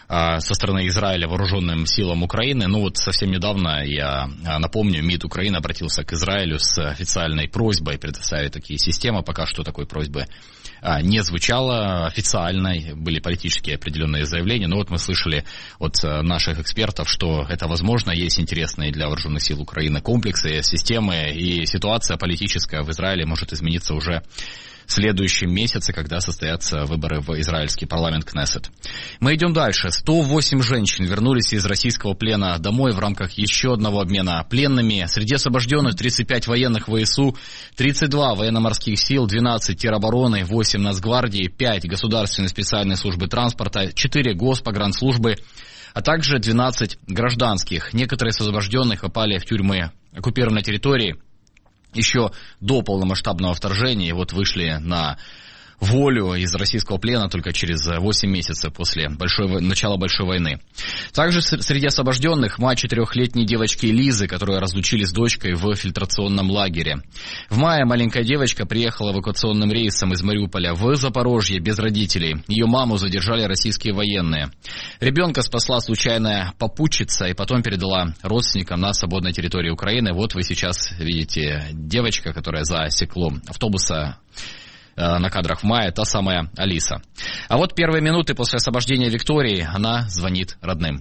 со стороны Израиля вооруженным силам Украины. Ну вот совсем недавно, я напомню, МИД Украины обратился к Израилю с официальной просьбой предоставить такие системы. Пока что такой просьбы не звучало официально, были политические определенные заявления. Но вот мы слышали от наших экспертов, что это возможно, есть интересные для вооруженных сил Украины комплексы, системы, и ситуация политическая в Израиле может измениться уже в следующем месяце, когда состоятся выборы в израильский парламент Кнессет. Мы идем дальше. 108 женщин вернулись из российского плена домой в рамках еще одного обмена пленными. Среди освобожденных 35 военных ВСУ, 32 военно-морских сил, 12 теробороны, 8 Нацгвардии, 5 государственной специальной службы транспорта, 4 госпогранслужбы, а также 12 гражданских. Некоторые из освобожденных попали в тюрьмы оккупированной территории еще до полномасштабного вторжения, и вот вышли на волю из российского плена только через 8 месяцев после начала Большой войны. Также среди освобожденных мать 4-летней девочки Лизы, которую разлучили с дочкой в фильтрационном лагере. В мае маленькая девочка приехала эвакуационным рейсом из Мариуполя в Запорожье без родителей. Ее маму задержали российские военные. Ребенка спасла случайная попутчица и потом передала родственникам на свободной территории Украины. Вот вы сейчас видите девочка, которая за стеклом автобуса на кадрах в мае, та самая Алиса. А вот первые минуты после освобождения Виктории она звонит родным.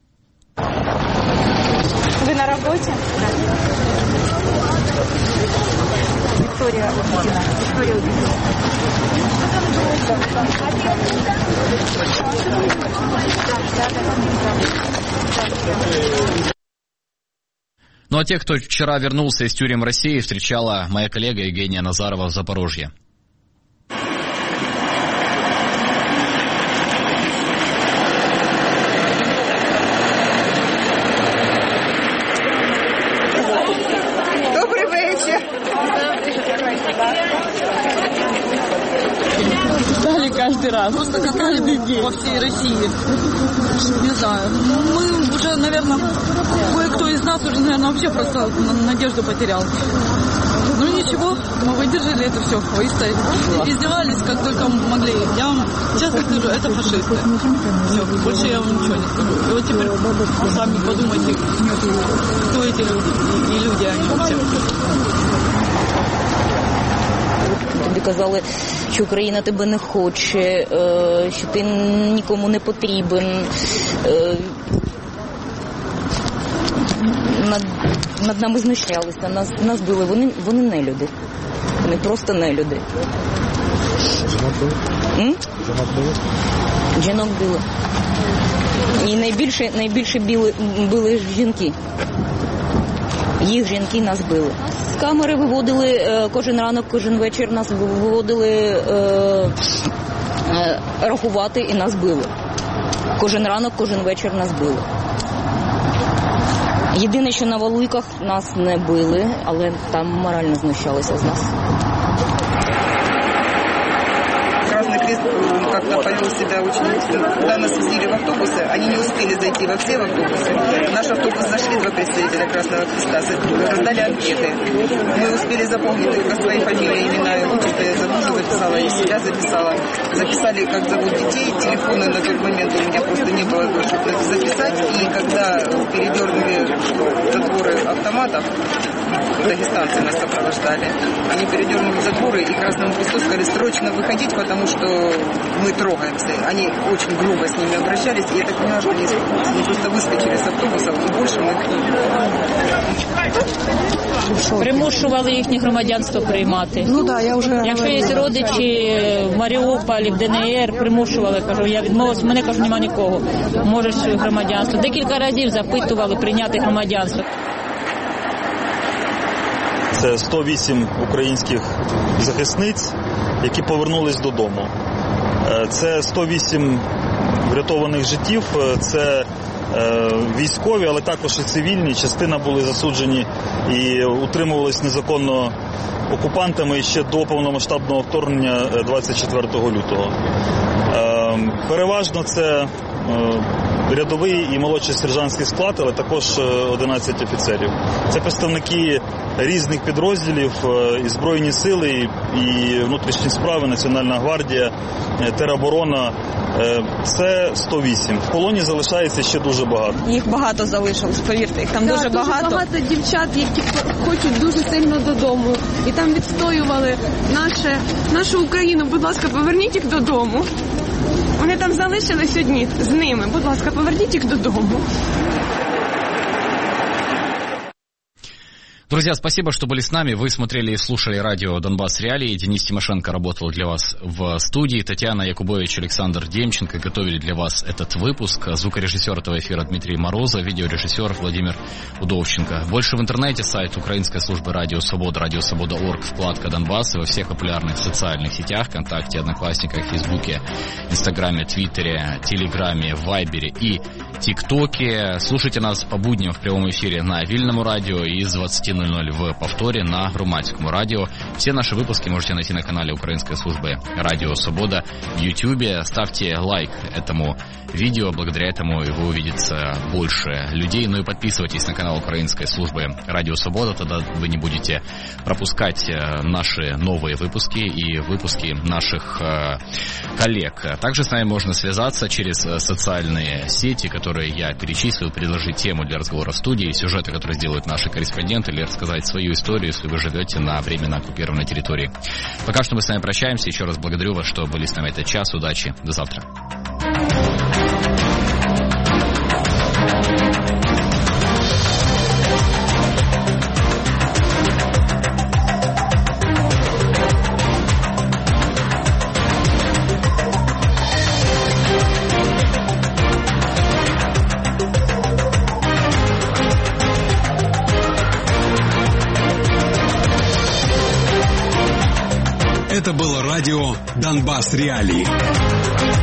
Вы на работе? Виктория увидела. Виктория увидела. Ну а тех, кто вчера вернулся из тюрем России, встречала моя коллега Евгения Назарова в Запорожье. Каждый раз. Просто как каждый день. По всей России. Не знаю. Мы уже, наверное, кое-кто из нас уже, наверное, вообще просто надежду потерял. Ну ничего, мы выдержали это все, выстояли. Издевались как только могли. Я вам честно скажу, это фашисты. Все, больше я вам ничего не скажу. И вот теперь сами подумайте, кто эти люди. И люди они вообще. Тобі казали, що Україна тебе не хоче, що ти нікому не потрібен. Над нами знущалися, нас били. Вони не люди. Вони просто не люди. Жінок били? Жінок били. І найбільше били жінки. Їх жінки нас били. З камери виводили кожен ранок, кожен вечір нас виводили рахувати і нас били. Кожен ранок, кожен вечір нас били. Єдине, що на Валуйках нас не били, але там морально знущалися з нас. Красный Крест как-то повел себя очень... Когда нас возили в автобусы, они не успели зайти во все автобусы. В наш автобус зашли 2 представителя Красного Креста, раздали анкеты. Мы успели заполнить только свои фамилии, имена и отчества. Я за мужа записала, и себя записала. Записали, как зовут детей. Телефоны на тот момент у меня просто не было, чтобы записать. И когда передернули затворы автоматов, дагестанцы нас сопровождали. Они передернули затворы и Красному Кресту сказали срочно выходить, потому что мы трогаемся. Они очень грубо с ними обращались, и я так поняла, что они просто выскочили с автобусов, и больше мы их не... Примушували їхнє громадянство приймати. Ну да, я вже... Якщо є родичі в Маріуполі, в ДНР, примушували, кажу, я відмовилася, мене, кажу, нема нікого. Можеш громадянство. Декілька разів запитували прийняти громадянство. Це 108 українських захисниць, які повернулись додому. Це 108 врятованих життів, це військові, але також і цивільні. Частина були засуджені і утримувались незаконно окупантами ще до повномасштабного вторгнення 24 лютого. Переважно це рядовий і молодший сержантський склад, але також 11 офіцерів. Це представники різних підрозділів, і Збройні сили, і внутрішні справи, Національна гвардія, тероборона. Це 108. В полоні залишається ще дуже багато. Їх багато залишилось, повірте, їх там дуже багато. Дуже багато дівчат, які хочуть дуже сильно додому. І там відстоювали нашу Україну. Будь ласка, поверніть їх додому. Вони там залишились одні з ними. Будь ласка, поверніть їх додому. Друзья, спасибо, что были с нами. Вы смотрели и слушали радио «Донбасс Реалии». Денис Тимошенко работал для вас в студии. Татьяна Якубович, Александр Демченко готовили для вас этот выпуск. Звукорежиссер этого эфира Дмитрий Морозов, видеорежиссер Владимир Удовченко. Больше в интернете, сайт Украинской службы «Радио Свобода», радиосвобода.орг, вкладка «Донбасс» и во всех популярных социальных сетях, ВКонтакте, Одноклассниках, Фейсбуке, Инстаграме, Твиттере, Телеграме, Вайбере и ТикТоке. Слушайте нас по будням в прямом эфире на Вильному радио и с 20:00 в повторе на Громадскому радио. Все наши выпуски можете найти на канале Украинской службы «Радио Свобода» в YouTube. Ставьте лайк этому видео, благодаря этому его увидится больше людей. Ну и подписывайтесь на канал Украинской службы «Радио Свобода», тогда вы не будете пропускать наши новые выпуски и выпуски наших коллег. Также с нами можно связаться через социальные сети, которые я перечислил, предложить тему для разговора в студии, сюжеты, которые сделают наши корреспонденты, или рассказать свою историю, если вы живете на временно оккупированной территории. Пока что мы с вами прощаемся. Еще раз благодарю вас, что были с нами этот час. Удачи. До завтра. Это было радио «Донбасс Реалии».